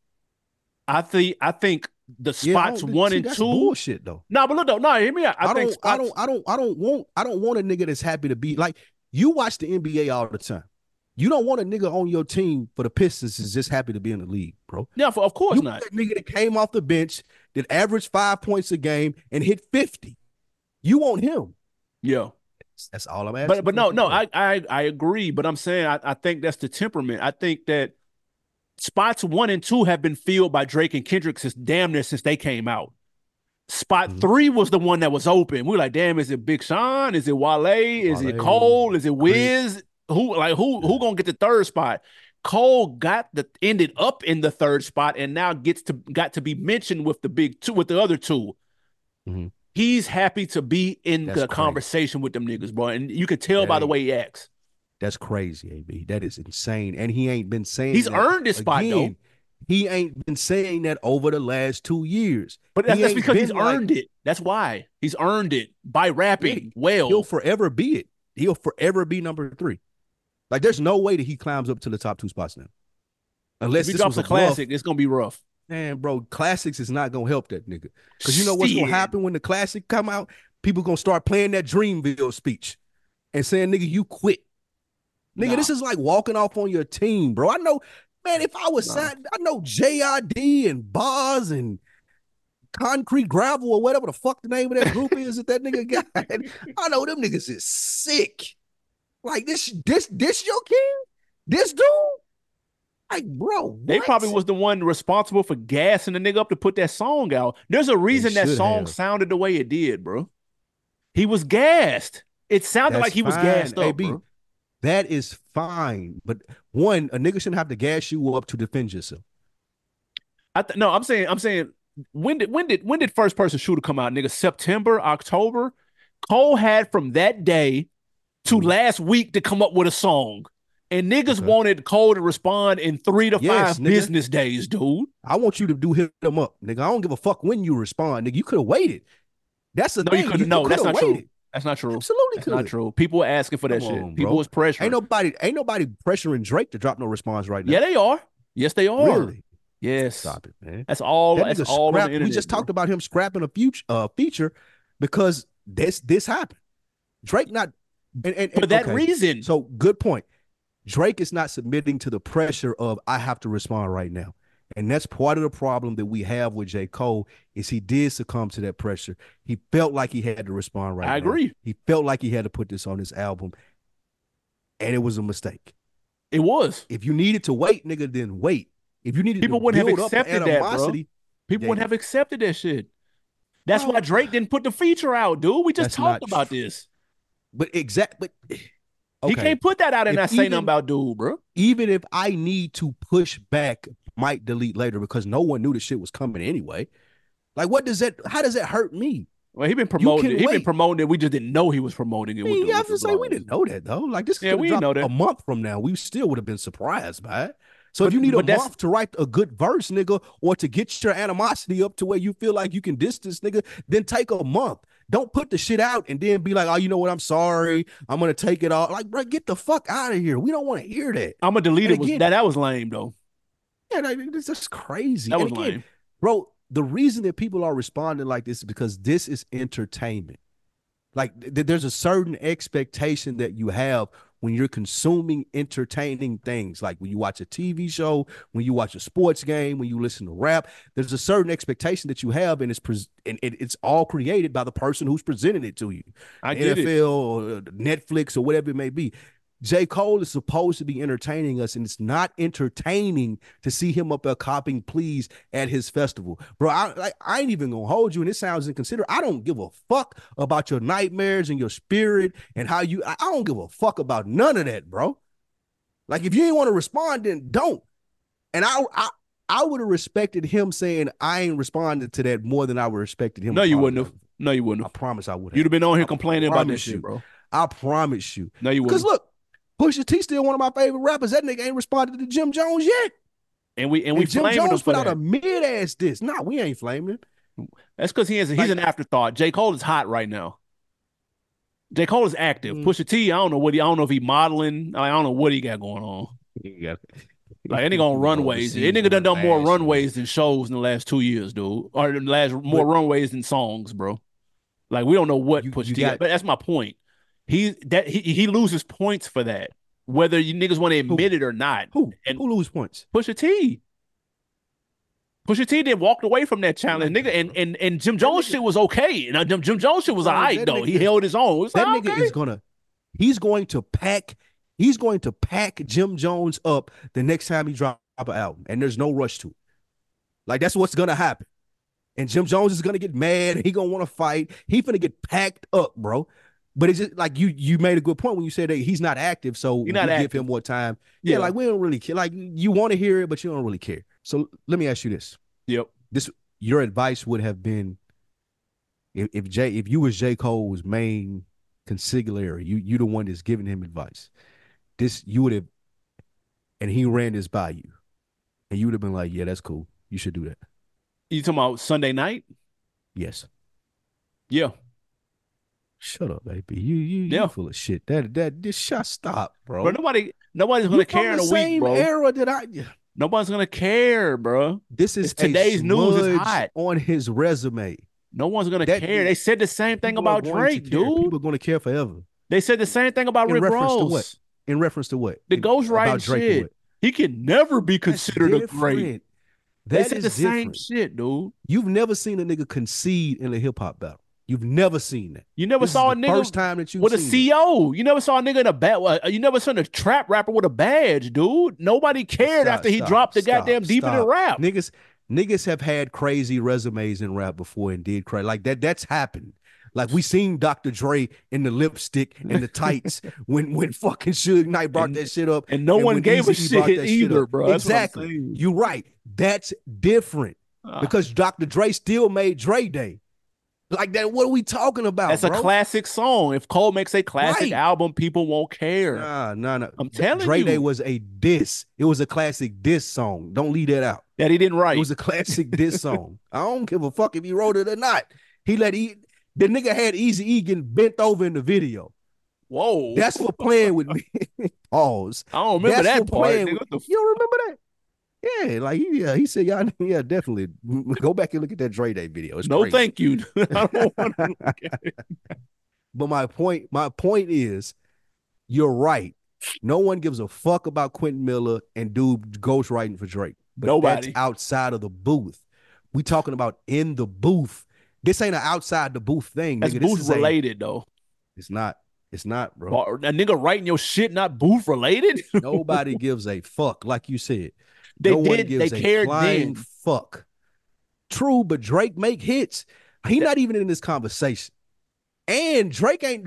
I think the spots 1 and 2. Bullshit though. No, but look though. No, hear me out. I don't want a nigga that's happy to be like, you watch the NBA all the time. You don't want a nigga on your team for the Pistons is just happy to be in the league, bro. Yeah, of course not. That nigga that came off the bench, that averaged 5 points a game and hit 50. You want him. Yeah. That's all I'm asking. But no, I agree. But I'm saying I think that's the temperament. I think that spots 1 and 2 have been filled by Drake and Kendrick since they came out. Spot 3 was the one that was open. We were like, damn, is it Big Sean? Is it Wale? Is it Cole? Is it Wiz? Who gonna get the third spot? Cole ended up in the third spot and now got to be mentioned with the big two, with the other two. Mm-hmm. He's happy to be in the conversation with them niggas, bro. And you could tell by the way he acts. That's crazy, AB. That is insane. And he ain't been saying he's earned this spot, though. He ain't been saying that over the last 2 years. But that's because he's earned it. That's why. He's earned it by rapping well. He'll forever be it. He'll forever be number 3. Like, there's no way that he climbs up to the top 2 spots now. Unless if he drops a classic, it's going to be rough. Man, bro, classics is not going to help that nigga. Because you know what's going to happen when the classic come out? People going to start playing that Dreamville speech and saying, nigga, you quit. Nigga, this is like walking off on your team, bro. I know, man, if I was signed, I know JID and Boz and Concrete Gravel or whatever the fuck the name of that group is that nigga got. I know them niggas is sick. Like, this your king? This dude? Like, bro, what? They probably was the one responsible for gassing the nigga up to put that song out. There's a reason that song sounded the way it did, bro. He was gassed. It sounded like he was gassed up, bro. That is fine. But one, a nigga shouldn't have to gas you up to defend yourself. No, I'm saying when did First Person Shooter come out, nigga? September, October? Cole had from that day to last week to come up with a song. And niggas wanted Cole to respond in 3 to 5 business days, dude. I want you to do hit them up, nigga. I don't give a fuck when you respond, nigga. You could have waited. That's the thing. You couldn't. No, that's not true. That's not true. Absolutely, that's not true. People were asking for that shit. People was pressuring. Ain't nobody pressuring Drake to drop no response right now. Yeah, they are. Yes, they are. Really? Yes. Stop it, man. That's all. That's all on the internet. We just talked about him scrapping a feature because this happened. Drake not and for that reason. So good point. Drake is not submitting to the pressure of I have to respond right now. And that's part of the problem that we have with J. Cole is he did succumb to that pressure. He felt like he had to respond right now. I agree. He felt like he had to put this on his album. And it was a mistake. It was. If you needed to wait, nigga, then wait. If you needed people to wouldn't build have accepted up that, animosity, bro. People wouldn't have accepted that shit. That's why Drake didn't put the feature out, dude. We just talked about this. But he can't put that out and not say nothing about dude, bro. Even if I need to push back, might delete later because no one knew the shit was coming anyway. Like, how does that hurt me? Well, he been promoting it. He been promoting it. We just didn't know he was promoting it. You have to say we didn't know that though. Like this, we didn't know that. A month from now, we still would have been surprised by it. So if you need a month to write a good verse, nigga, or to get your animosity up to where you feel like you can diss this nigga, then take a month. Don't put the shit out and then be like, oh, you know what? I'm sorry. I'm going to take it all. Like, bro, get the fuck out of here. We don't want to hear that. I'm going to delete it. That was lame, though. Yeah, it's just crazy. That was lame. Bro, the reason that people are responding like this is because this is entertainment. Like, there's a certain expectation that you have when you're consuming entertaining things, like when you watch a TV show, when you watch a sports game, when you listen to rap, there's a certain expectation that you have, and it's all created by the person who's presenting it to you. I get NFL or Netflix or whatever it may be. J. Cole is supposed to be entertaining us, and it's not entertaining to see him up there copying pleas at his festival. Bro, I ain't even going to hold you, and this sounds inconsiderate. I don't give a fuck about your nightmares and your spirit and how you – I don't give a fuck about none of that, bro. Like, if you ain't want to respond, then don't. And I would have respected him saying I ain't responded to that more than I would have respected him. No, you wouldn't have. No, you wouldn't have. I promise I would have. You'd have been on here complaining about this shit, bro. I promise you. No, you wouldn't. Because look, Pusha T still one of my favorite rappers. That nigga ain't responded to Jim Jones yet. And we Jim Jones put out a mid-ass diss. Nah, we ain't flaming him. That's because he's an afterthought. J. Cole is hot right now. J. Cole is active. Pusha T, I don't know if he modeling. I don't know what he got going on. Like, that nigga on runways. That nigga done more runways than shows in the last 2 years, dude. Or more runways than songs, bro. Like, we don't know what Pusha T got. But that's my point. He loses points for that, whether you niggas want to admit it or not. Who lose points? Pusha T. Pusha T then walked away from that challenge, nigga, and Jim Jones shit was okay. And Jim Jones shit was all right though. He held his own. That nigga is going to pack Jim Jones up the next time he drop an album, and there's no rush to it. Like, that's what's gonna happen. And Jim Jones is gonna get mad. He gonna want to fight. He finna get packed up, bro. But it's just like you made a good point when you said that he's not active, so we give him more time. Yeah, like, we don't really care. Like, you want to hear it, but you don't really care. So let me ask you this. Yep. Your advice would have been if you was J. Cole's main consigliere, you the one that's giving him advice. You would have, and he ran this by you, and you would have been like, yeah, that's cool. You should do that. You talking about Sunday night? Yes. Yeah. Shut up, baby. You full of shit. This shot stop, bro. But nobody's gonna care in a week, bro. Era that nobody's gonna care, bro. This is today's news is hot on his resume. No one's gonna care. They said the same thing about Drake, dude. People are gonna care forever. They said the same thing about Rick Ross. In reference to what? The ghostwriting shit. He can never be considered a great. They said the same shit, dude. You've never seen a nigga concede in a hip hop battle. You've never seen that. You never saw a nigga first time that you with a CO. You never saw a nigga in a badge. You never saw a trap rapper with a badge, dude. Nobody cared after he dropped the goddamn deep in the rap. Niggas have had crazy resumes in rap before and did crazy like that. That's happened. Like, we seen Dr. Dre in the lipstick and the tights when fucking Suge Knight brought that shit up, and no one gave a shit either, bro. Exactly. You're right. That's different because Dr. Dre still made Dre Day. Like that, what are we talking about, That's bro? a classic song. If Cole makes a classic Right. album, people won't care. Nah. I'm telling Dre Day you. was a diss. It was a classic diss song. Don't leave that out. That he didn't It write. was a classic diss song. I don't give a fuck if he wrote it or not. The nigga had Eazy-E getting bent over in the video. Whoa. That's for playing with me. Pause. I don't remember That's that for part. playing Nigga, with, you don't remember that? Yeah, like he said, y'all, yeah, definitely go back and look at that Dre Day video. It's no, crazy. thank you. I don't want to look at it. But my point is, you're right. No one gives a fuck about Quentin Miller and dude ghostwriting for Drake. But Nobody. That's outside of the booth. We talking about in the booth. This ain't an outside the booth thing. That's nigga. booth related though. It's not. It's not, bro. A nigga writing your shit not booth related. Nobody gives a fuck, like you said. They no did. One gives They cared flying then. Fuck. True, but Drake make hits. He not even in this conversation. And Drake ain't.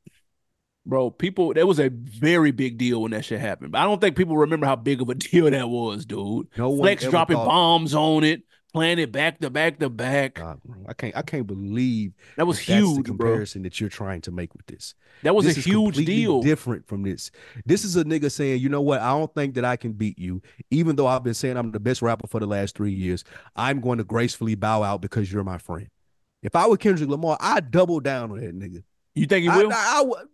Bro, people, that was a very big deal when that shit happened. But I don't think people remember how big of a deal that was, dude. No Flex dropping bombs on it, playing it back to back to back. God, I can't believe that was that's huge, the comparison that you're trying to make with this. That was this a huge deal. Different from this. This is a nigga saying, you know what? I don't think that I can beat you, even though I've been saying I'm the best rapper for the last 3 years. I'm going to gracefully bow out because you're my friend. If I were Kendrick Lamar, I'd double down on that nigga. You think he will? I would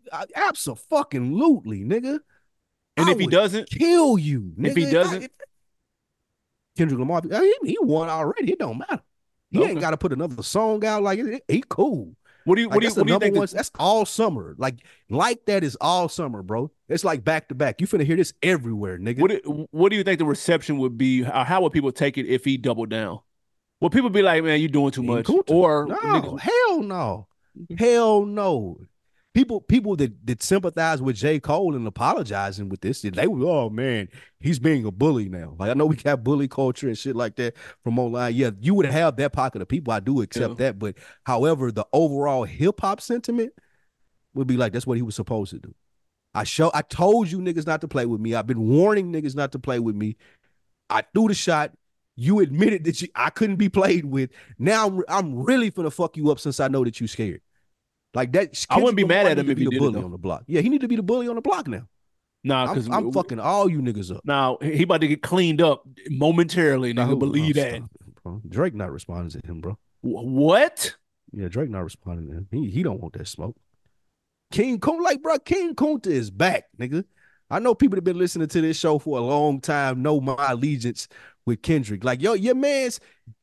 absolutely, nigga. And if he doesn't, kill you. Nigga. If he doesn't, Kendrick Lamar, he won already. It don't matter. He ain't got to put another song out. Like he cool. What do you think? That's all summer. Like that is all summer, bro. It's like back to back. You finna hear this everywhere, nigga. What do you think the reception would be? How would people take it if he doubled down? Will people be like, man, you doing too much? Or no, hell no. Hell no. People that sympathize with J. Cole and apologizing with this, they were, oh man, he's being a bully now. Like I know we got bully culture and shit like that from online. Yeah, you would have that pocket of people. I do accept that. But however, the overall hip hop sentiment would be like, that's what he was supposed to do. I told you niggas not to play with me. I've been warning niggas not to play with me. I threw the shot. You admitted that I couldn't be played with. Now I'm really finna fuck you up since I know that you scared. Like that. I wouldn't be mad at him if he did the bully on the block. Yeah, he need to be the bully on the block now. Nah, because I'm fucking all you niggas up. Now he about to get cleaned up momentarily. Nigga, believe that. Bro. Drake not responding to him, bro. What? Yeah, Drake not responding to him. He don't want that smoke. King Kunta, like bro, King Kunta is back, nigga. I know people that been listening to this show for a long time know my allegiance with Kendrick. Like, yo, your man's,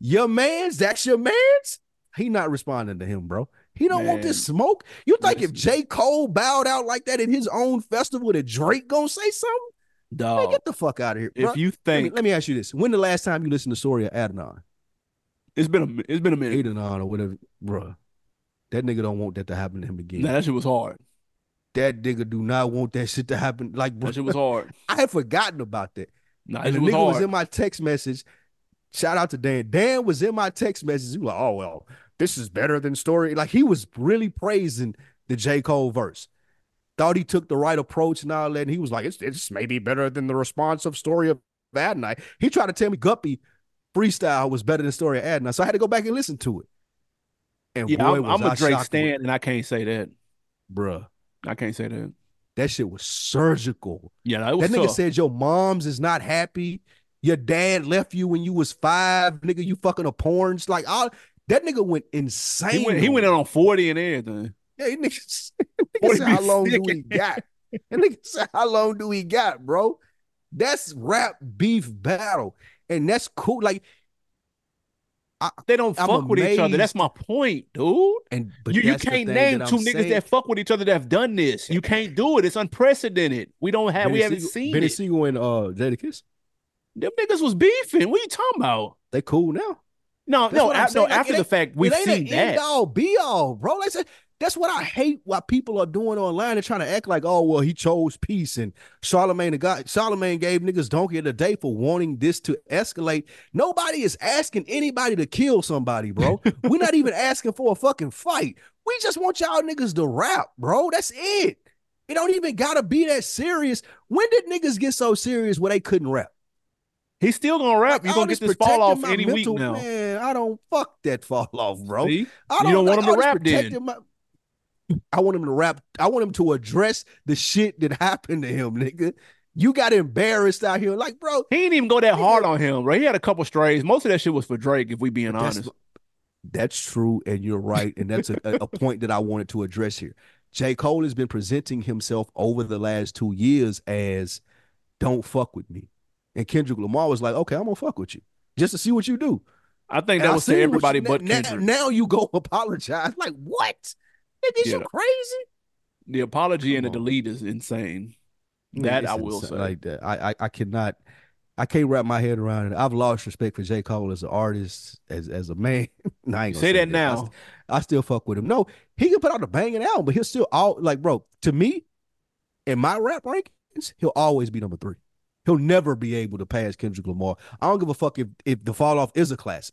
that's your man's. He not responding to him, bro. He don't want this smoke. You think if J. Cole bowed out like that in his own festival that Drake gonna say something? Dog, man, get the fuck out of here, bro. If you think, let me ask you this: when the last time you listened to the story of Adnan? It's been a minute. Adnan or whatever, bro. That nigga don't want that to happen to him again. Nah, that shit was hard. That nigga do not want that shit to happen. Like, bro, that shit was hard. I had forgotten about that. Nah, and the nigga was in my text message. Shout out to Dan. Dan was in my text message. He was like, oh, well, this is better than story. Like, he was really praising the J. Cole verse. Thought he took the right approach and all that. And he was like, it's maybe better than the responsive story of Adnan. He tried to tell me Guppy freestyle was better than story of Adnan. So I had to go back and listen to it. And yeah, boy, I'm a Drake stan, and I can't say that. Bruh. I can't say that. That shit was surgical. Yeah, that was that nigga said your mom's is not happy. Your dad left you when you was 5. Nigga, you fucking a porn. Like, that nigga went insane. He went on 40 and everything. Yeah, nigga said, how long do we got? And nigga said, how long do we got, bro? That's rap beef battle. And that's cool. Like, they don't fuck with each other. That's my point, dude. But you can't name two niggas that fuck with each other that have done this. You can't do it. It's unprecidented. We haven't seen Benny it. Siegel and Jadakiss. Them niggas was beefing. What are you talking about? They cool now. No. After the fact, we've seen that. End all be all, bro. That's what I hate. What people are doing online and trying to act like, oh well, he chose peace and Charlamagne gave niggas donkey of the day for wanting this to escalate. Nobody is asking anybody to kill somebody, bro. We're not even asking for a fucking fight. We just want y'all niggas to rap, bro. That's it. It don't even gotta be that serious. When did niggas get so serious where they couldn't rap? He's still gonna rap. You're gonna get this fall off any week now. Man, I don't fuck that fall off, bro. See, I you don't want like, him to rap then. I want him to rap. I want him to address the shit that happened to him, nigga. You got embarrassed out here, like, bro. He didn't even go that hard on him, bro. He had a couple strays. Most of that shit was for Drake, if we being honest. That's true, and you're right, and that's a point that I wanted to address here. J. Cole has been presenting himself over the last 2 years as don't fuck with me. And Kendrick Lamar was like, okay, I'm gonna fuck with you just to see what you do. I think that was to everybody but Kendrick. Now you go apologize. Like, what? Nigga, you crazy? The apology and the delete is insane. That I will say. Like that. I can't wrap my head around it. I've lost respect for J. Cole as an artist, as a man. No, I ain't gonna say that now. I still fuck with him. No, he can put out a banging album, but he'll still like, bro, to me, in my rap rankings, he'll always be number 3. He'll never be able to pass Kendrick Lamar. I don't give a fuck if the fall off is a classic.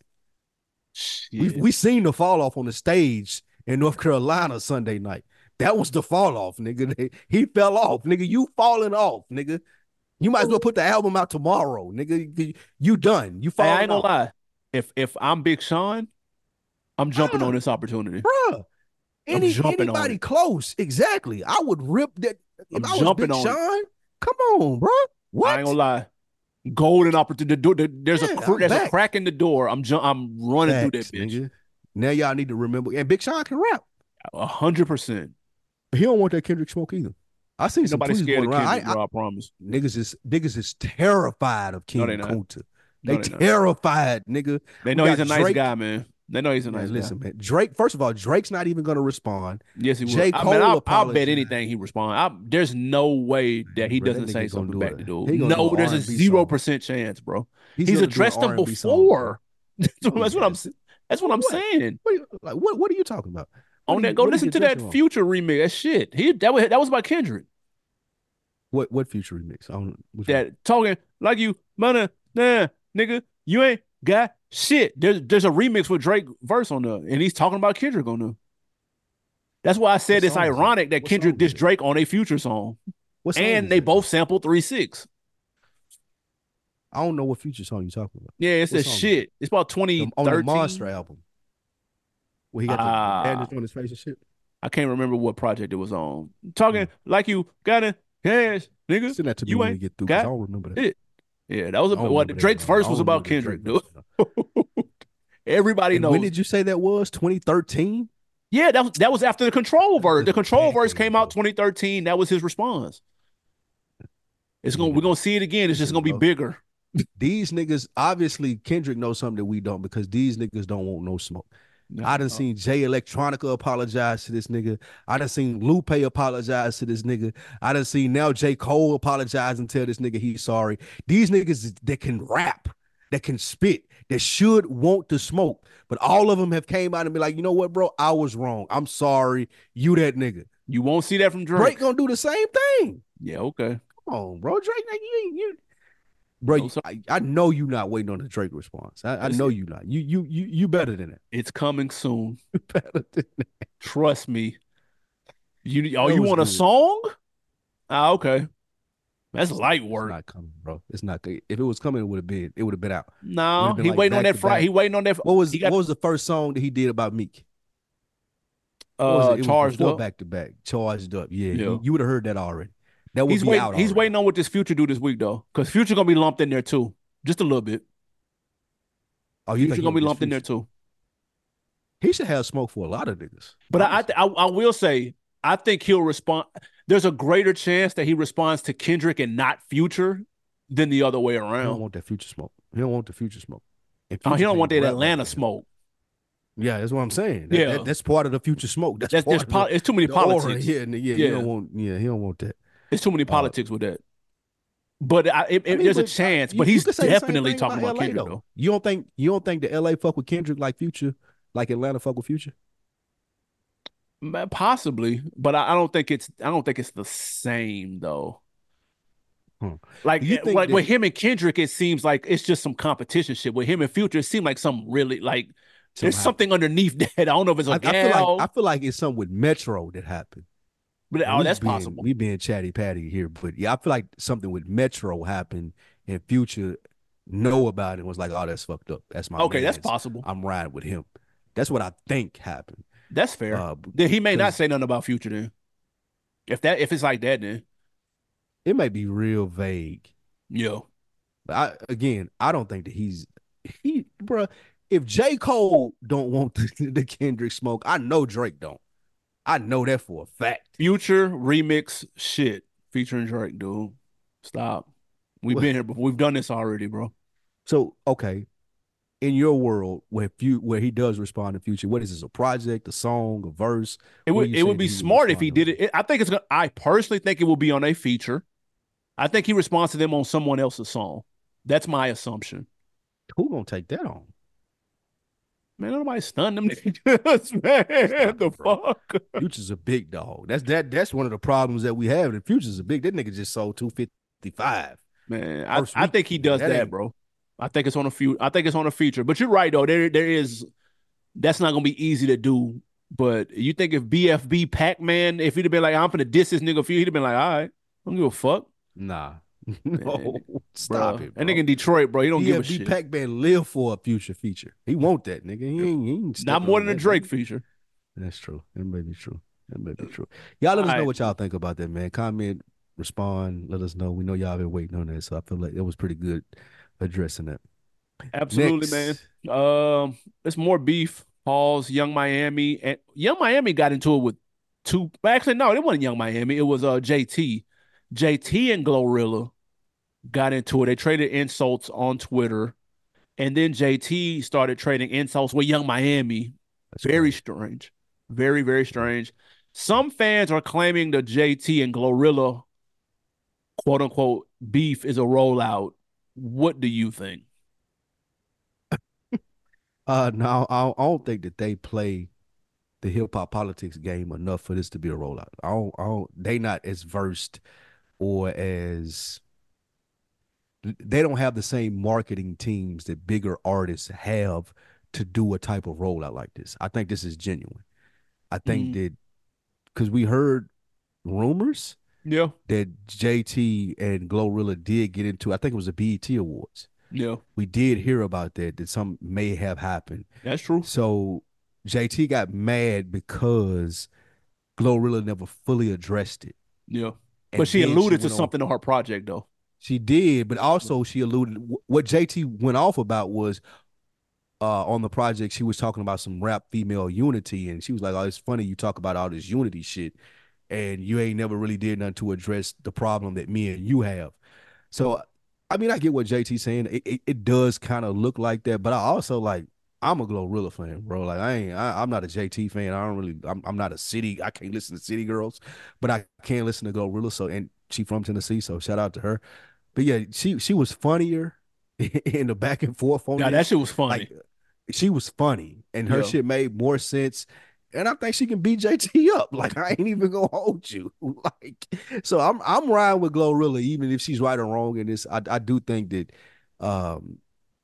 We seen the fall off on the stage in North Carolina Sunday night. That was the fall off, nigga. He fell off, nigga. You falling off, nigga. You might as well put the album out tomorrow, nigga. You done. You falling off. I ain't gonna lie. If I'm Big Sean, I'm jumping on this opportunity, bro. Anybody close, exactly. I would rip that. If I was Big Sean, come on, bro. What? I ain't gonna lie. Golden opportunity. There's a crack in the door. I'm running through that bitch. Nigga. Now y'all need to remember, and Big Sean can rap 100%. He don't want that Kendrick smoke either. I seen somebody scared of Kendrick, bro. I promise. Niggas is terrified of King Kunta. They terrified, nigga. They know he's a nice guy, man. They know he's a nice guy. Listen, man. Drake. First of all, Drake's not even gonna respond. Yes, he will. J. Cole, I'll bet anything he respond. There's no way that he doesn't say something back to dude. No, there's a 0% chance, bro. He's addressed them before. That's what I'm saying. That's what I'm saying. What are you talking about? On that, go listen to that Future remix. That shit. That was by Kendrick. What Future remix? That talking like you, nah, nigga. You ain't got shit. There's a remix with Drake verse on there, and he's talking about Kendrick on there. That's why I said it's ironic that Kendrick dissed Drake on a Future song. And they both sampled 3-6. I don't know what Future song you're talking about. Yeah, it's a shit. It's about 2013. On the Monster album. Where he got the bandage on his face and shit. I can't remember what project it was on. Talking like you got a cash, nigga. Send that to me when we get through, because I don't remember that. It. Yeah, that was what Drake's verse was about Kendrick, dude. Everybody knows. When did you say that was? 2013? Yeah, that was after the Control verse. The Control verse came out 2013. That was his response. We're gonna see it again. It's just gonna be bigger. These niggas, obviously, Kendrick knows something that we don't, because these niggas don't want no smoke. No, I done seen Jay Electronica apologize to this nigga. I done seen Lupe apologize to this nigga. I done seen now J. Cole apologize and tell this nigga he's sorry. These niggas that can rap, that can spit, that should want to smoke, but all of them have came out and be like, you know what, bro? I was wrong. I'm sorry. You that nigga. You won't see that from Drake. Drake gonna do the same thing. Yeah, okay. Come on, bro. Drake, you bro, I know you not waiting on the Drake response. I know you not. You better than that. It's coming soon. Better than that. Trust me. You want a song? Okay. That's light work. It's not coming, bro. It's not. If it was coming, it would have been out. No, he waiting on that Friday. He waiting on that. What was the first song that he did about Meek? Charged Up. Back to back. Charged Up. Yeah. You would have heard that already. That would he's be out. He's waiting on what this Future do this week though, because Future gonna be lumped in there too, just a little bit. Oh, you Future gonna be lumped in there too. He should have smoke for a lot of niggas. But I will say, I think he'll respond. There's a greater chance that he responds to Kendrick and not Future than the other way around. He don't want that Future smoke. He don't want the Future smoke. He don't want that Atlanta smoke. Yeah, that's what I'm saying. That's part of the Future smoke. It's too many politics. Yeah, he don't want that. There's too many politics with that. But there's a chance. But he's definitely talking about Kendrick though. You don't think the LA fuck with Kendrick like Future, like Atlanta fuck with Future? Possibly, but I don't think it's the same though. Like with him and Kendrick, it seems like it's just some competition shit. With him and Future, it seems like something really like there's something underneath that. I don't know if it's I feel like it's something with Metro that happened. But that's possible. We being chatty patty here, but yeah, I feel like something with Metro happened and Future know about it and was like, "Oh, that's fucked up. That's my Okay, that's man's. possible. I'm riding with him." That's what I think happened. That's fair. Uh, Then he may not because say nothing about Future then. If it's like that, then it may be real vague. yeah. But I don't think that bruh. If J. Cole don't want the Kendrick smoke, I know Drake don't. I know that for a fact. Future remix shit featuring Drake, dude. Stop. We've been here before. We've done this already, bro. So okay, in your world, where he does respond to Future, what is this? A project, a song, a verse? It What are would you it would saying be he would smart if respond he to? did it. I think it's gonna. I personally think it will be on a feature. I think he responds to them on someone else's song. That's my assumption. Who gonna take that on? Man, nobody stunned them niggas, man. Stop The it, bro. fuck? Future's a big dog. That's one of the problems that we have. The Future's a big. That nigga just sold 255. Man, First I week. think he does That that, ain't bro. I think it's on a few. I think it's on a feature. But you're right though. There is. That's not gonna be easy to do. But you think if BFB Pac-Man, if he'd have been like, I'm gonna diss this nigga a few, he'd have been like, all right, I don't give a fuck. nah. Man, No, stop bro. it, That bro. nigga in Detroit, bro, he don't give a BFB shit. Pac-Man live for a Future feature. He want that nigga. He ain't Not stepping more on than a that Drake nigga. feature. That's true. That may be true. That may be true. Y'all All let us know right. what y'all think about that, man. Comment, respond, let us know. We know y'all been waiting on that, so I feel like it was pretty good addressing that. Absolutely, man. Next. It's more beef. Pause. Young Miami and Young Miami got into it with two. Actually, no, it wasn't Young Miami. It was JT. JT and Glorilla got into it. They traded insults on Twitter, and then JT started trading insults with Young Miami. That's Very crazy. strange. Very, very strange. Some fans are claiming the JT and Glorilla quote unquote beef is a rollout. What do you think? No, I don't think that they play the hip hop politics game enough for this to be a rollout. I don't they not as versed or as they don't have the same marketing teams that bigger artists have to do a type of rollout like this. I think this is genuine. I think Mm, that because we heard rumors yeah, that JT and Glorilla did get into, I think it was the BET Awards. yeah, We did hear about that some may have happened. that's true. So JT got mad because Glorilla never fully addressed it. Yeah. But And she then she alluded to went on. something on her project though. She did, but also she alluded what JT went off about was on the project, she was talking about some rap female unity, and she was like, "Oh, it's funny you talk about all this unity shit, and you ain't never really did nothing to address the problem that me and you have." So, I mean, I get what JT's saying. It does kind of look like that, but I also like I'm a Glorilla fan, bro. Like I'm not a JT fan. I don't really. I'm not a city. I can't listen to City Girls, but I can listen to Glorilla. So, and she from Tennessee, so shout out to her. But yeah, she was funnier in the back and forth on Yeah, that this. shit was funny. Like she was funny and her Yeah. shit made more sense. And I think she can beat JT up. Like I ain't even gonna hold you. Like so I'm riding with Glorilla, even if she's right or wrong in this. I do think that um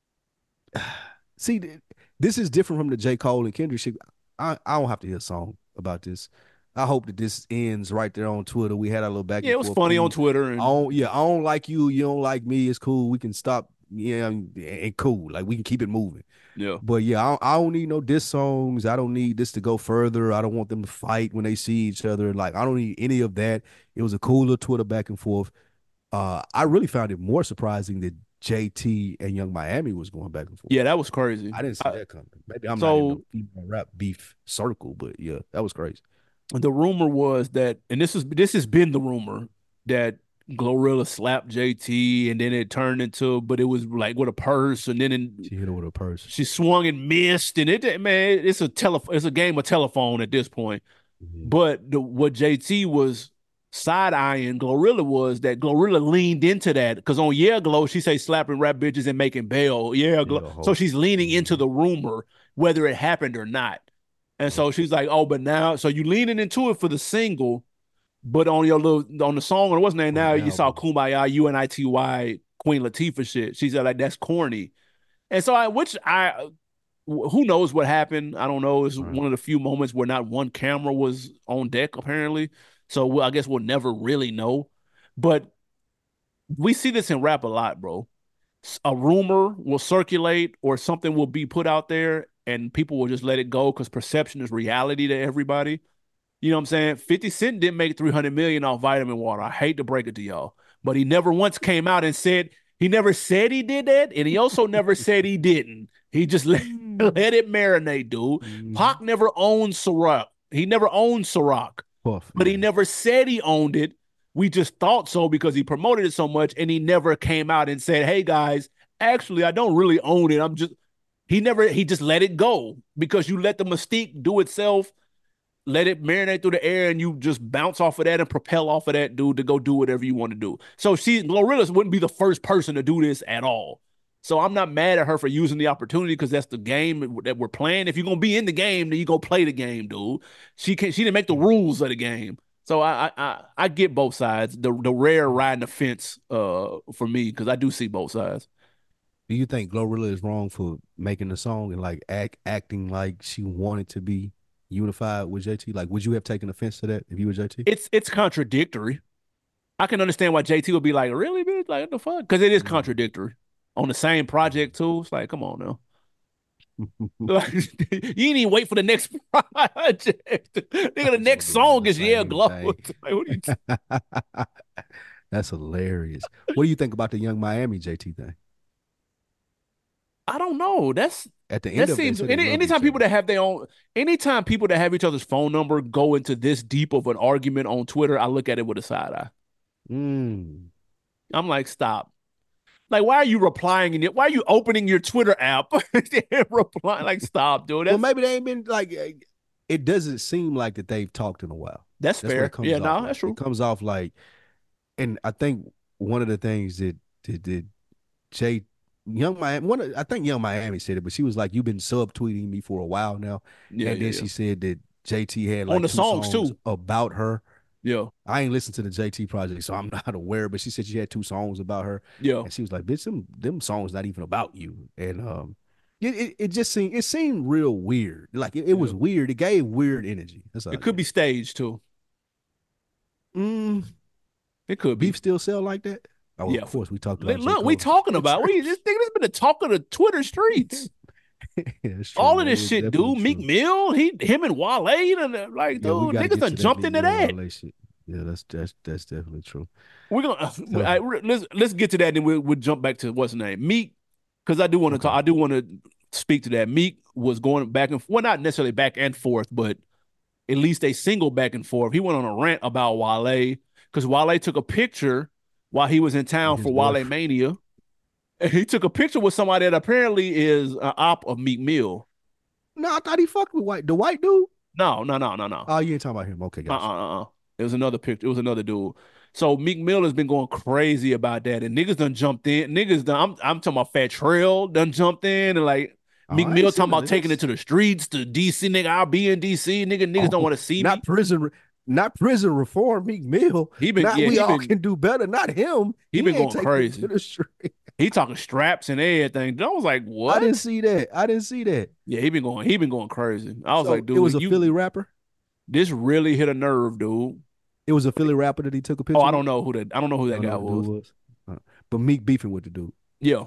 see this is different from the J. Cole and Kendrick shit. I don't have to hear a song about this. I hope that this ends right there on Twitter. We had a little back Yeah, and it was forth. funny on Cool. Twitter and I don't like you. You don't like me. It's cool. We can stop. Yeah, and cool. Like we can keep it moving. yeah. But yeah, I don't need no diss songs. I don't need this to go further. I don't want them to fight when they see each other. Like I don't need any of that. It was a cooler Twitter back and forth. I really found it more surprising that JT and Young Miami was going back and forth. Yeah, that was crazy. I didn't see that coming. Maybe I'm not in So no female rap beef circle, but yeah, that was crazy. the rumor was that, and this has been the rumor that Glorilla slapped JT, and then it turned into, but it was like with a purse, and then She hit her with a purse. she swung and missed, and it man, it's a game of telephone at this point. Mhm. But what JT was side eyeing Glorilla was that Glorilla leaned into that because on Yeah Glow she say slapping rap bitches and making bail. Yeah, Glow. Yeah, So she's leaning into Mhm. the rumor whether it happened or not. And so she's like, oh, but now, so you leaning into it for the single, but on your little on the song or what's name On now, the you saw album. Kumbaya, UNITY, Queen Latifah shit. She said like that's corny. And so who knows what happened? I don't know. It's Right. one of the few moments where not one camera was on deck, apparently. So I guess we'll never really know. But we see this in rap a lot, bro. a rumor will circulate or something will be put out there and people will just let it go because perception is reality to everybody. You know what I'm saying? 50 Cent didn't make 300 million off vitamin water. I hate to break it to y'all, but he never once came out and said he never said he did that, and he also never said he didn't. He just let it marinate, dude. Pac never owned Ciroc. He never owned Ciroc, but he never said he owned it. We just thought so because he promoted it so much, and he never came out and said, "Hey guys, actually, I don't really own it. I'm just." He just let it go because you let the mystique do itself, let it marinate through the air, and you just bounce off of that and propel off of that, dude, to go do whatever you want to do. So Glorilla's wouldn't be the first person to do this at all. So I'm not mad at her for using the opportunity because that's the game that we're playing. If you're gonna be in the game, then you go play the game, dude. She didn't make the rules of the game. So I get both sides. The rare riding the fence for me because I do see both sides. Do you think Glorilla is wrong for making the song and like acting like she wanted to be unified with JT? Like, would you have taken offense to that if you were JT? It's contradictory. I can understand why JT would be like, really, bitch? Like, what the fuck? Because it is contradictory. On the same project, too. It's like, come on now. Like, you didn't even wait for the next project. Nigga, the next song is Yeah Glow. Like, what are you That's hilarious. What do you think about the Young Miami JT thing? I don't know. That's at the end that of seems anytime people that have their own anytime people that have each other's phone number go into this deep of an argument on Twitter, I look at it with a side eye. I'm like, stop. Like, why are you replying in it? Why are you opening your Twitter app and replying? Like, stop, dude. Well, maybe they ain't been like. It doesn't seem like that they've talked in a while. That's fair. Yeah, no, like. That's true. It comes off like, and I think one of the things that Jay Young Miami, I think Young Miami said it, but she was like, "You've been subtweeting me for a while now," and then she said that JT had like on the songs too about her. Yeah, I ain't listened to the JT project, so I'm not aware. But she said she had 2 songs about her. Yeah, and she was like, "Bitch, them songs not even about you." And it just seemed real weird. Like it was weird. It gave weird energy. It could be staged too. It could be. Beef still sell like that? Oh, yeah, of course we talked about. Look, we talking about this thing. This been the talk of the Twitter streets. All of this shit, dude. Meek Mill, him and Wale, like, dude, niggas done jumped into that. Yeah, that's definitely true. We're gonna let's get to that, and we'll jump back to what's the name, Meek, because I do want to talk. I do want to speak to that. Meek was going back and well, not necessarily back and forth, but at least a single back and forth. He went on a rant about Wale because Wale took a picture while he was in town for Wale Mania. And he took a picture with somebody that apparently is an op of Meek Mill. No, I thought he fucked with the white dude. No. Oh, you ain't talking about him. Okay, gotcha. It was another picture. It was another dude. So Meek Mill has been going crazy about that, and niggas done jumped in. I'm talking about Fat Trail done jumped in, and like Meek Mill talking about taking it to the streets to DC. Nigga, I'll be in DC. Niggas don't want to see me. Not prison reform, Meek Mill. We can do better. Not him. He been going crazy. He talking straps and everything. I was like, what? I didn't see that. Yeah, he been going crazy. I was like, dude, it was a Philly rapper. This really hit a nerve, dude. It was a Philly rapper that he took a picture. Oh, I don't know who that guy was. But Meek beefing with the dude. Yeah.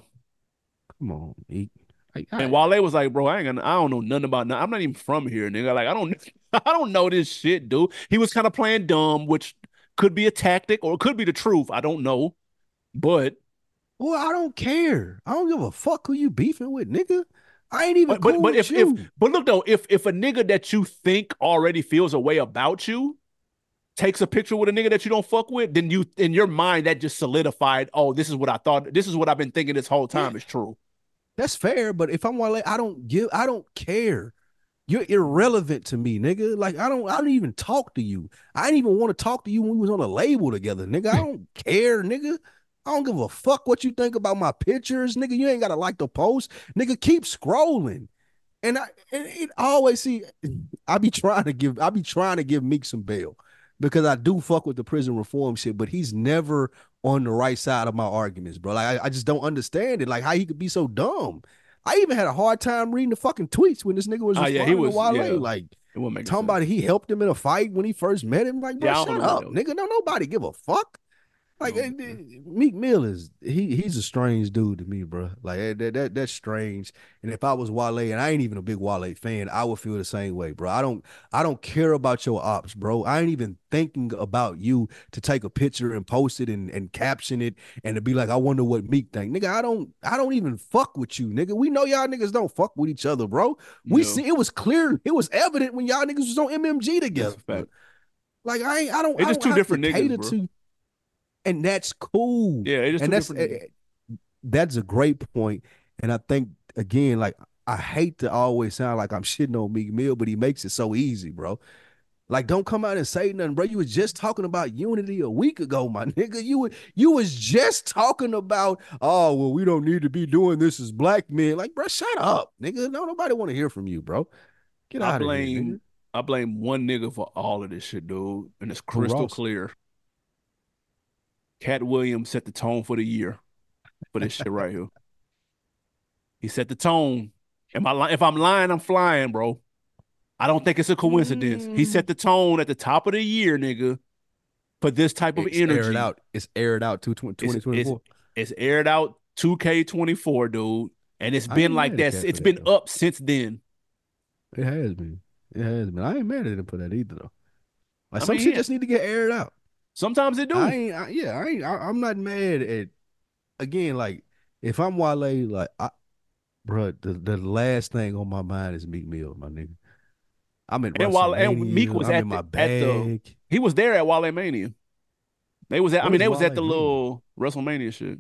Come on, Meek. And Wale was like, bro, I don't know nothing about nothing. I'm not even from here, nigga. Like, I don't know this shit, dude. He was kind of playing dumb, which could be a tactic or it could be the truth. I don't know. But well, I don't care. I don't give a fuck who you beefing with, nigga. I ain't even cool with you. But look though, if a nigga that you think already feels a way about you takes a picture with a nigga that you don't fuck with, then you in your mind that just solidified, oh, this is what I thought, this is what I've been thinking this whole time is true. That's fair, but if I'm Wale, I don't care. You're irrelevant to me, nigga. Like I don't even talk to you. I didn't even want to talk to you when we was on a label together, nigga. I don't care, nigga. I don't give a fuck what you think about my pictures, nigga. You ain't gotta like the post, nigga. Keep scrolling, and it always see. I be trying to give Meek some bail because I do fuck with the prison reform shit, but he's never on the right side of my arguments, bro. Like I just don't understand it. Like how he could be so dumb. I even had a hard time reading the fucking tweets when this nigga was responding to Wale. Like talking about he helped him in a fight when he first met him. Like, bro, shut up, nigga. No, nobody give a fuck. Like Oh, man. Meek Mill is he's a strange dude to me, bro. Like that's strange. And if I was Wale, and I ain't even a big Wale fan, I would feel the same way, bro. I don't care about your ops, bro. I ain't even thinking about you to take a picture and post it and caption it and to be like, I wonder what Meek think. Nigga, I don't even fuck with you, nigga. We know y'all niggas don't fuck with each other, bro. We No, see it was clear, it was evident when y'all niggas was on MMG that's together. a fact. Like I don't It's I just don't two have to different niggas, cater bro. to, and that's cool. Yeah, it's just And two different niggas. that's a great point. And I think again, like I hate to always sound like I'm shitting on Meek Mill, but he makes it so easy, bro. Like, don't come out and say nothing, bro. You was just talking about unity a week ago, my nigga. You was just talking about, oh well, we don't need to be doing this as black men. Like, bro, shut up, nigga. No, nobody want to hear from you, bro. Get I out of here, nigga. blame I blame one nigga for all of this shit, dude, and it's Who crystal Ross? clear. Cat Williams set the tone for the year for this shit right here. He set the tone. If I'm lying, I'm flying, bro. I don't think it's a coincidence. He Mm. set the tone at the top of the year, nigga, for this type of It's aired energy. out. It's aired out to It's it's 2024. it's aired out 2K24, dude, and it's I been ain't like mad at that. Cat for It's that been though. up since then. It has been. It has been. I ain't mad at him for that either though. Like I some mean, shit just need to get aired out. sometimes it I do. ain't. Yeah, I ain't. I'm not mad at. Again, like if I'm Wale, like bro, the last thing on my mind is Meek Mill, my nigga. I'm at And Meek WrestleMania. was I'm in at my the bag. he was there at Wale Mania. They was at I What mean is they was at Wale the Mania? little WrestleMania shit.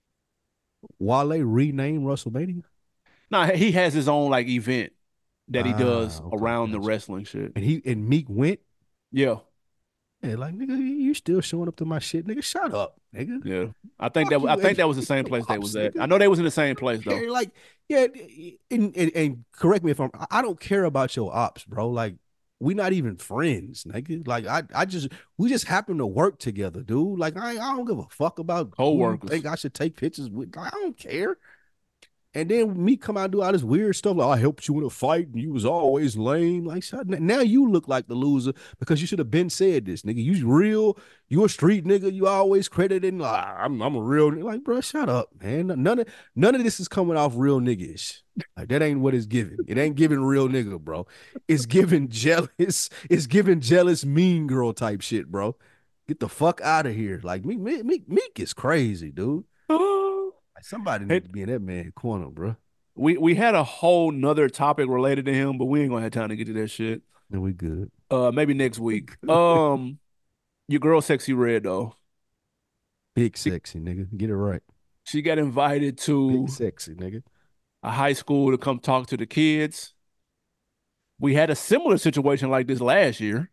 Wale renamed WrestleMania? Nah, he has his own like event that he does Okay, around the gotcha. wrestling shit. And Meek went. Yeah, Yeah, like nigga, you still showing up to my shit, nigga. Shut up, nigga. yeah. Fuck I you think and that was the same your place they ops, was at. nigga. I know they was in the same place though. Care like, yeah, and correct me if I don't care about your ops, bro. Like we not even friends, nigga. Like we just happen to work together, dude. Like I don't give a fuck about who you Co-workers. think I should take pictures with. Like, I don't care. And then me come out and do all this weird stuff like I helped you in a fight and you was always lame. Like now you look like the loser because you should have been said this, nigga. You real, you a street nigga. You always credited like I'm a real nigga. Like, bro, shut up, man. None of this is coming off real niggish. Like that ain't what it's giving. It ain't giving real nigga, bro. It's giving jealous. It's giving jealous mean girl type shit, bro. Get the fuck out of here. Like Meek is crazy, dude. Like, somebody need Hey, to be in that man corner, bro. we had a whole nother topic related to him, but we ain't gonna have time to get to that shit. And we good. Maybe next We week. good. Your girl Sexy Red though. Big She, sexy, nigga. Get it right. she got invited Big to sexy, nigga. a high school to come talk to the kids. We had a similar situation like this last year.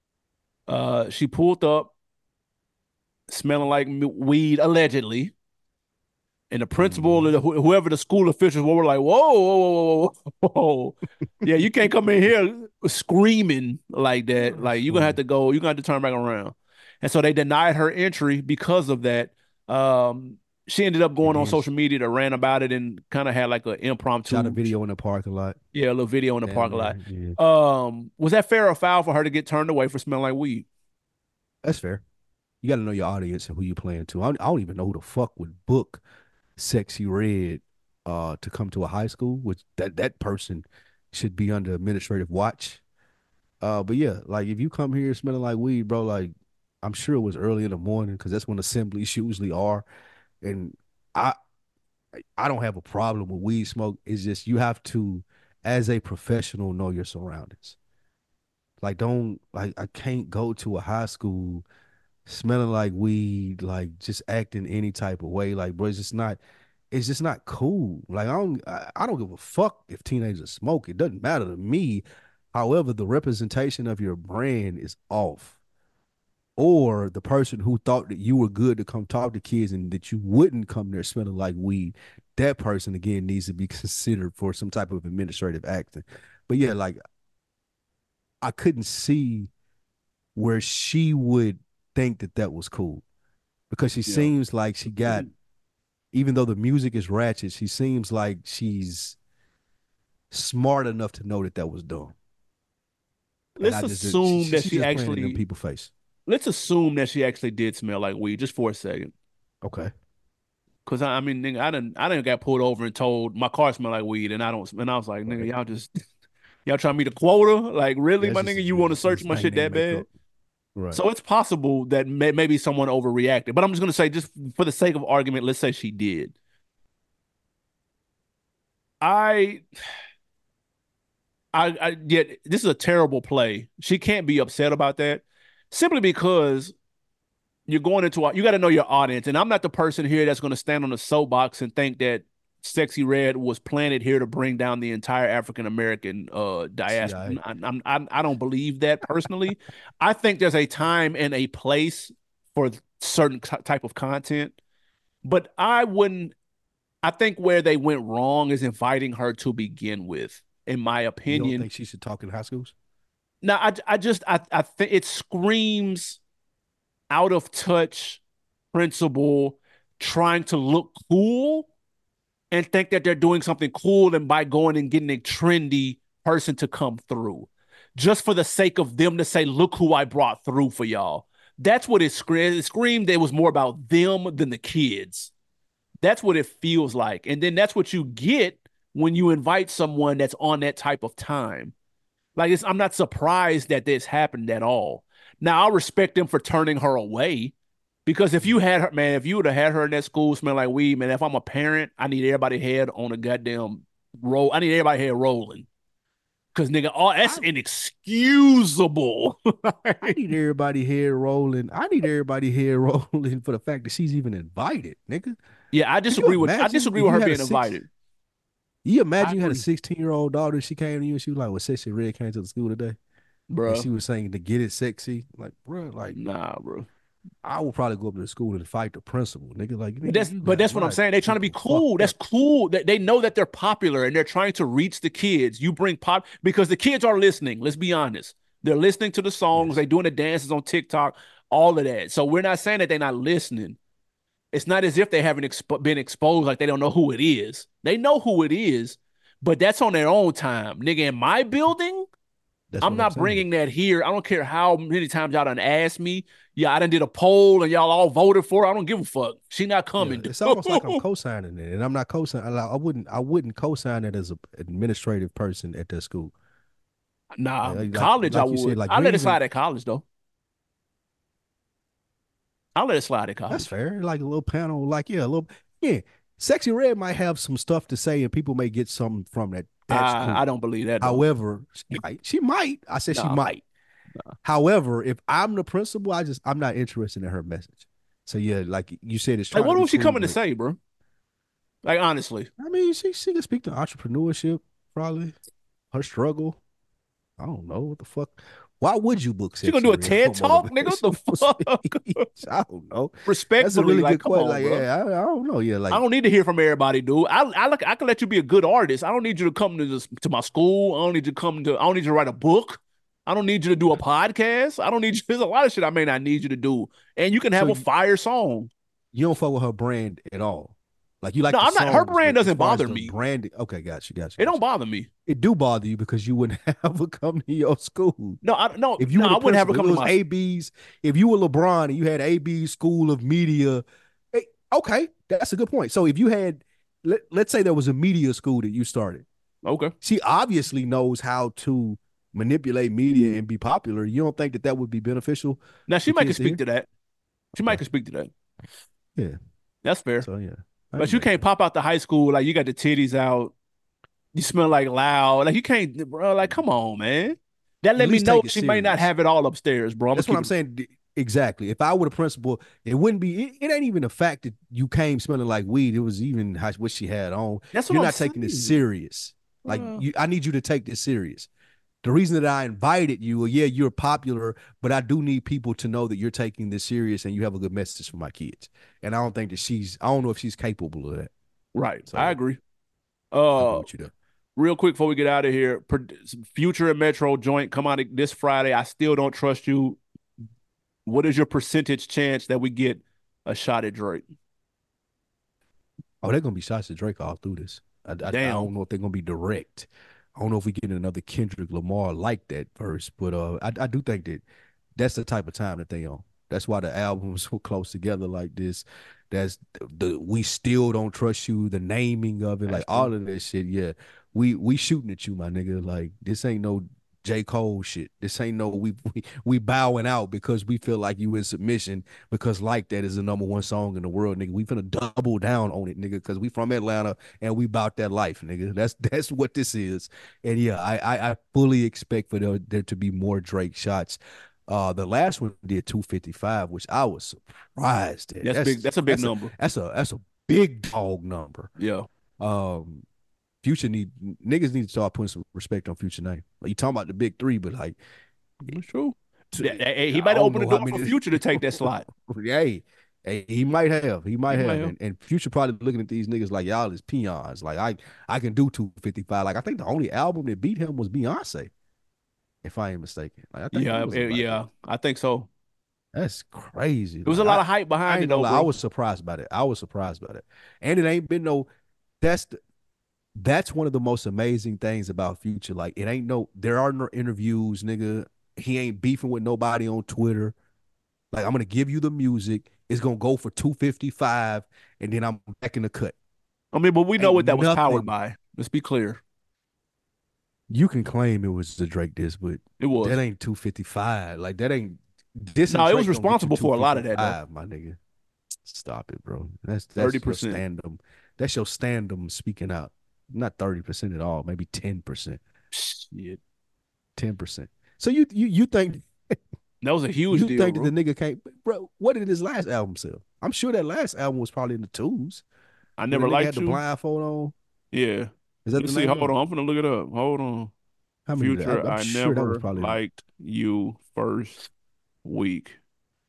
She pulled up smelling like weed allegedly, and the principal Mm-hmm. or whoever the school officials were like, "Whoa, whoa, whoa, whoa, whoa. Yeah, you can't come in here screaming like that. That's Like you're gonna have funny. to go. You're gonna have to turn back around." And so they denied her entry because of that. Um, she ended up And going on then social media to rant about it and kind of had like an shot a impromptu, video in the parking lot. yeah, a little video in the Down parking lot. there. Yeah. Was that fair or foul for her to get turned away for smelling like weed? That's fair. You got to know your audience and who you playing to. I don't even know who the fuck would book Sexy Red to come to a high school, which that person should be under administrative watch. But yeah, like if you come here smelling like weed, bro, like I'm sure it was early in the morning because that's when assemblies usually are. And I I don't have a problem with weed smoke. It's just you have to, as a professional, know your surroundings. Like don't like I can't go to a high school smelling like weed, like just acting any type of way. Like, bro, it's just not cool. Like I don't give a fuck if teenagers smoke. It doesn't matter to me. However, the representation of your brand is off. Or the person who thought that you were good to come talk to kids and that you wouldn't come there smelling like weed, that person again needs to be considered for some type of administrative action. But yeah, like I couldn't see where she would think that that was cool because she Yeah. seems like she got, even though the music is ratchet, she seems like she's smart enough to know that that was dumb. And I Let's just did, assume that she's she just playing in them actually people face. let's assume that she actually did smell like weed just for a second. Okay. Cause I mean, nigga, I didn't got pulled over and told my car smelled like weed, and I don't. And I was like, nigga, Right. y'all just y'all trying to meet a quota? Like, really, Yeah, my nigga, you want to search this my thing shit they that make bad? up. Right. So it's possible that maybe someone overreacted. But I'm just gonna say, just for the sake of argument, let's say she did. I, yet this is a terrible play. She can't be upset about that, simply because you're going into you got to know your audience. And I'm not the person here that's going to stand on a soapbox and think that Sexy Red was planted here to bring down the entire African American diaspora. CIA. I don't believe that personally. I think there's a time and a place for certain type of content, but I wouldn't. I think where they went wrong is inviting her to begin with, in my You don't opinion. think she should talk in high schools? Now, I think it screams out of touch principal trying to look cool and think that they're doing something cool and by going and getting a trendy person to come through just for the sake of them to say, look who I brought through for y'all. That's what it screamed. It screamed it was more about them than the kids. That's what it feels like. And then that's what you get when you invite someone that's on that type of time. Like, I'm not surprised that this happened at all. Now, I respect them for turning her away, because if you had her, man, if you would have had her in that school smelling like weed, man, if I'm a parent, I need everybody head on a goddamn roll. I need everybody head rolling. Because, nigga, that's inexcusable. I need everybody here rolling. I need everybody here rolling for the fact that she's even invited, nigga. Yeah, I disagree with her being invited. You imagine you had a 16-year-old daughter, she came to you and she was like, well, Sexy Red came to the school today. Bro. And she was saying to get it sexy. Like, bro, like, nah, bro. I would probably go up to the school and fight the principal, nigga. Like, but that's what I'm saying. They're trying to be cool. That's cool. They know that they're popular and they're trying to reach the kids. You bring pop because the kids are listening. Let's be honest. They're listening to the songs. Yes. They're doing the dances on TikTok, all of that. So we're not saying that they're not listening. It's not as if they haven't been exposed, like they don't know who it is. They know who it is, but that's on their own time. Nigga, in my building, I'm not bringing that here. I don't care how many times y'all done asked me. Yeah, I done did a poll and y'all all voted for her. I don't give a fuck. She not coming. Yeah, it's almost like I'm co-signing it, and I'm not co-signing. I wouldn't co-sign it as an administrative person at that school. Nah, college like I would. Said, like, I let it slide at college though. I'll let it slide at college. That's fair. Like a little panel, like yeah. Sexy Red might have some stuff to say, and people may get something from that. That's cool. I don't believe that. Though. However, she might. I said she might. No. However, if I'm the principal, I'm not interested in her message. So yeah, like you said, it's like what was she coming to say, bro? Like honestly, I mean, she can speak to entrepreneurship, probably her struggle. I don't know what the fuck. Why would you book Sexy Red? You gonna do a TED talk, nigga? What the fuck? I don't know. Respectfully, that's a really good question. Like, yeah, I don't know. Yeah, like I don't need to hear from everybody, dude. I can let you be a good artist. I don't need you to come to my school. I don't need you to write a book. I don't need you to do a podcast. I don't need you. There's a lot of shit I may not need you to do, and you can have a fire song. You don't fuck with her brand at all. Like you like no, I'm not. Her brand doesn't bother me. Branding, okay, got you. It don't bother me. It do bother you because you wouldn't have her come to your school. No. If you I wouldn't have her come to my AB's. If you were LeBron and you had AB's School of Media, okay, that's a good point. So if you had, let's say there was a media school that you started. Okay, she obviously knows how to manipulate media and be popular. You don't think that would be beneficial? Now she might can speak to that. She might can speak to that. Yeah, that's fair. So yeah. But you can't pop out the high school like you got the titties out. You smell like loud. Like you can't, bro. Like come on, man. That let me know she might not have it all upstairs, bro. That's what I'm saying. Exactly. If I were the principal, it wouldn't be. It ain't even the fact that you came smelling like weed. It was even what she had on. That's what you're I'm not saying. Taking this serious. Like I need you to take this serious. The reason that I invited you, well, yeah, you're popular, but I do need people to know that you're taking this serious and you have a good message for my kids. And I don't think that I don't know if she's capable of that. Right. So, I agree. You real quick before we get out of here, Future and Metro joint come out this Friday. I still don't trust you. What is your percentage chance that we get a shot at Drake? Oh, they're going to be shots at Drake all through this. I don't know if they're going to be direct. I don't know if we get another Kendrick Lamar like that verse, but I do think that that's the type of time that they on. That's why the albums were close together like this. That's the we still don't trust you, the naming of it, That's like true. all of that shit. Yeah. We shooting at you, my nigga. Like this ain't no J. Cole shit. This ain't no we bowing out because we feel like you in submission because like that is the #1 song in the world, nigga. We finna double down on it, nigga, because we from Atlanta and we about that life, nigga. That's what this is. And yeah, I fully expect for there to be more Drake shots. The last one did 255, which I was surprised at. That's big. That's a big number. That's a big dog number. Yeah. Um, Future niggas need to start putting some respect on Future name. Like, you talking about the big three, but like, That's true. to, He I might don't open the know how door for many. Future to take that slot. Hey, he might have. He might have. have. And Future probably looking at these niggas like y'all is peons. Like I can do 255. Like I think the only album that beat him was Beyonce, if I ain't mistaken. Like I think he Yeah, was like, yeah, I think so. that's crazy. There was a Like lot of hype I behind it, ain't gonna though, lie. I bro. was surprised by that. I was surprised by that. And it ain't been no. That's that's one of the most amazing things about Future. Like it ain't no. There are no interviews, nigga. He ain't beefing with nobody on Twitter. Like I'm gonna give you the music. It's gonna go for 255, and then I'm back in the cut. I mean, but we know Ain't what that was powered nothing. by. Let's be clear. You can claim it was the Drake disc, but It was. that ain't 255. Like that ain't this and No, it was Drake don't get you responsible for a lot of that, though. 255, my nigga. Stop it, bro. That's your 30%. standum. That's your standum speaking out. Not 30% at all, maybe 10%. Shit. 10%. So you think That was a huge you deal, think that bro. the nigga can't, bro? What did his last album sell? I'm sure that last album was probably in the twos. I When never the nigga had liked the you. blindfold on. Yeah. Is that Let's the see. name Hold of it? on. I'm gonna look it up. Hold on. How many did Future, I'm I sure that was never probably in liked you first week.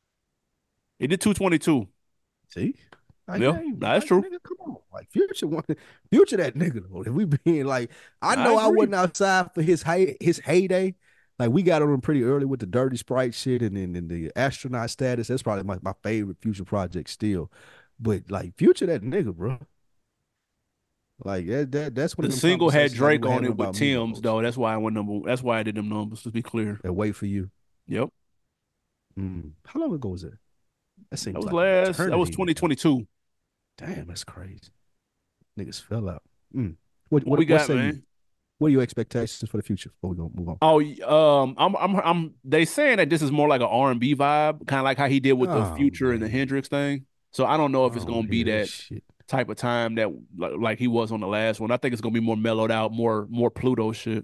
It did 222. see? Like, Yeah, that's like true. nigga, come on. Like Future that nigga though. If we being like, I I know I agree. wasn't outside for his heyday. Like we got on him pretty early with the Dirty Sprite shit and then the astronaut status. That's probably my favorite Future project still. But like Future that nigga, bro. Like that's one The of them single had conversations like we Drake were on having it with about Tim's, Migos. though. That's why I went number. That's why I did them numbers. To be clear. And wait for you. Yep. How long ago was that? That That seems was like an last. That was eternity now. 2022. Damn, that's crazy. Niggas fell out. What we What got, say you? man? What are your expectations for the future before we gonna move on? Oh, I'm. They saying that this is more like an R&B vibe, kind of like how he did with the Oh Future and the man, Hendrix thing. So I don't know I if it's don't want gonna to be hear that that shit. type of time that like he was on the last one. I think it's gonna be more mellowed out, more Pluto shit.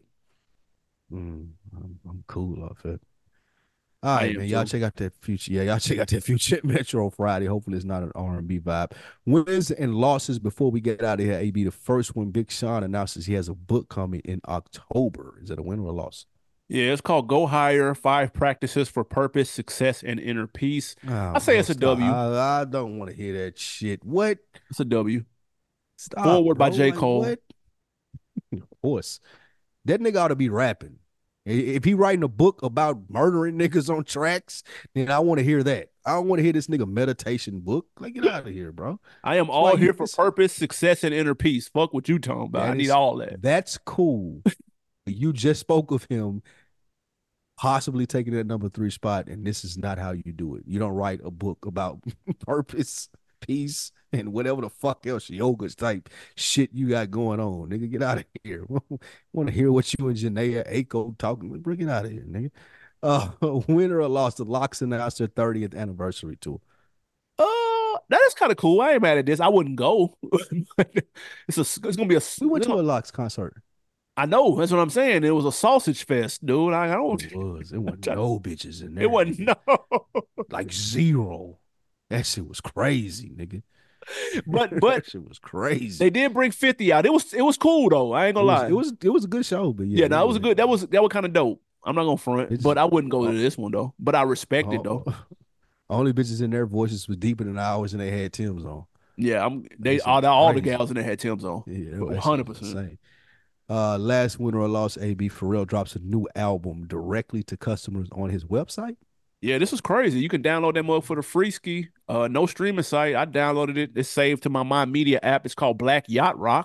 I'm cool off it. All I right, am man. Y'all too. check out that future. Yeah, y'all check out that future Metro Friday. Hopefully, it's not an R&B vibe. Wins and losses before we get out of here. AB, the first one, Big Sean announces he has a book coming in October. Is that a win or a loss? Yeah, it's called Go Higher: 5 Practices for Purpose, Success, and Inner Peace. Oh, I say bro, it's a stop. W. I don't want to hear that shit. What? It's a W. Stop, Forward by bro. J. Like Cole. what? Of course. That nigga ought to be rapping. If he writing a book about murdering niggas on tracks, then I want to hear that. I don't want to hear this nigga meditation book. Like, get out of here, bro. I am That's why all you here for this purpose, success, and inner peace. Fuck what you talking about. I that need is all that. that's cool. You just spoke of him possibly taking that #3 spot, and this is not how you do it. You don't write a book about purpose, peace, and whatever the fuck else yoga type shit you got going on. Nigga, get out of here. Want to hear what you and Janaea Aiko talking? Bring it out of here, nigga. Winner or loss, the Locks announced their 30th anniversary tour. That is kind of cool. I ain't mad at this. I wouldn't go. It's gonna be a. We went to a Locks concert. I know. That's what I'm saying. It was a sausage fest, dude. I don't. It was. It wasn't no bitches in It there, wasn't nigga. no. Like zero. That shit was crazy, nigga. But That shit was crazy. they did bring 50 out. It was cool though. I ain't It gonna was lie. it was it was a good show, but yeah, Yeah, no, we it was a went. good. That was kind of dope. I'm not gonna front, It's but I wouldn't go to all, this one though. But I respect it though. all, only bitches in their voices was deeper than ours, and they had Tim's on. Yeah, That they shit was all the crazy. gals in there had Tim's on. Yeah, that shit was 100%. insane. Last winner or loss, AB Pharrell drops a new album directly to customers on his website. Yeah, this is crazy. You can download that mug for the free ski. No streaming site. I downloaded it. It's saved to my Mind Media app. It's called Black Yacht Rock.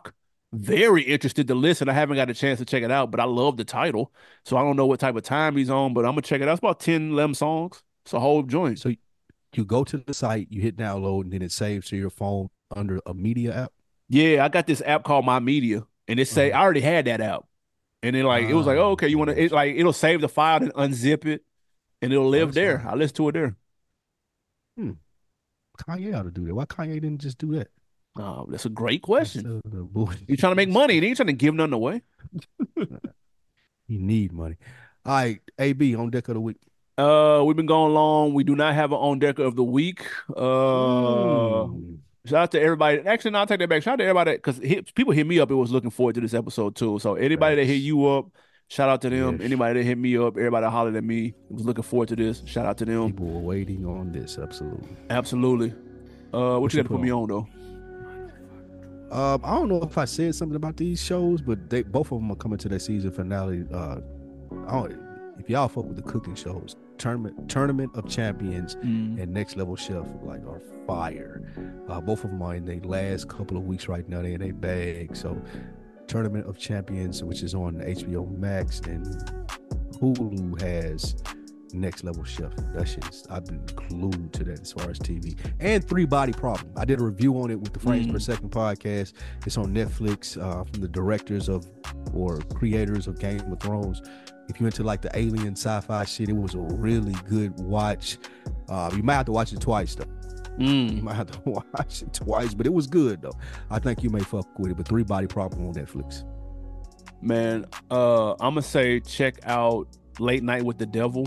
very interested to listen. I haven't got a chance to check it out, but I love the title. So I don't know what type of time he's on, but I'm gonna check it out. It's about 10, 11 songs. It's a whole joint. So you go to the site, you hit download, and then it saves to your phone under a media app. Yeah, I got this app called My Media, and it say I already had that app, and then like it was like, oh, okay, you want to? It like it'll save the file and unzip it, and it'll live there. I listen to it there. Kanye ought to do that. Why Kanye didn't just do that? Oh, that's a great question. You trying to make money, and you trying to give nothing away. You need money. All right, AB on deck of the week. We've been going long. We do not have an on deck of the week. Shout out to everybody. Actually, no, I'll take that back. Shout out to everybody because people hit me up. It was looking forward to this episode too. So anybody that hit you up, shout out to them. Yes. Anybody that hit me up, everybody that hollered at me, was looking forward to this. Shout out to them. People were waiting on this. Absolutely. Absolutely. What you got to put me on though? I don't know if I said something about these shows, but both of them are coming to their season finale. If y'all fuck with the cooking shows, Tournament of Champions and Next Level Chef like are fire. Both of them are in their last couple of weeks right now. They're in a bag. So Tournament of Champions, which is on HBO Max, and Hulu has Next Level Chef. That shit I've been glued to that as far as TV. And Three Body Problem. I did a review on it with the Frames Per Second podcast. It's on Netflix from the directors of or creators of Game of Thrones. If you're into like the alien sci-fi shit, it was a really good watch. You might have to watch it twice though. You might have to watch it twice, but it was good though. I think you may fuck with it. But Three Body Problem on Netflix. Man, I'm gonna say check out Late Night with the Devil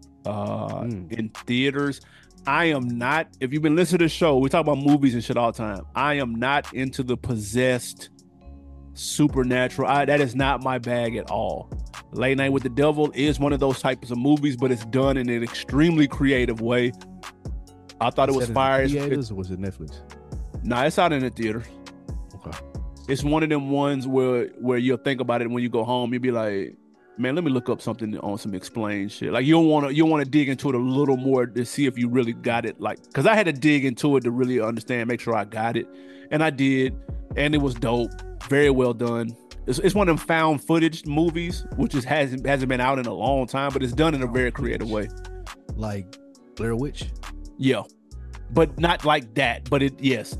in theaters. I am not. If you've been listening to the show, we talk about movies and shit all the time. I am not into the possessed supernatural. That is not my bag at all. Late Night with the Devil is one of those types of movies, but it's done in an extremely creative way. I thought it was fire. Or was it Netflix? Nah, it's out in the theater. Okay. It's one of them ones where you'll think about it when you go home. You'll be like, man, let me look up something on some explained shit. Like you want to dig into it a little more to see if you really got it. Like, because I had to dig into it to really understand, make sure I got it, and I did, and it was dope. Very well done. It's one of them found footage movies, which hasn't been out in a long time, but it's done in a very creative way. Like Blair Witch? Yeah, but not like that. But it's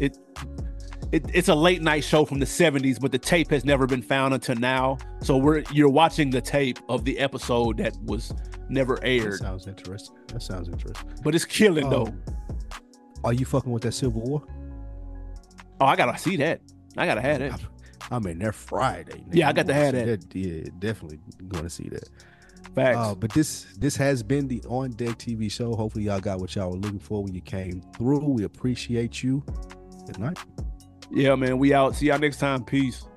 a late night show from the 70s, but the tape has never been found until now. So you're watching the tape of the episode that was never aired. That sounds interesting. But it's killing though. Are you fucking with that Civil War? Oh, I gotta see that. I gotta have that. I'm in there Friday. Nigga. Yeah, I got to have that. Yeah, definitely going to see that. Facts. But this has been the On Deck TV show. Hopefully y'all got what y'all were looking for when you came through. We appreciate you. Good night. Yeah, man. We out. See y'all next time. Peace.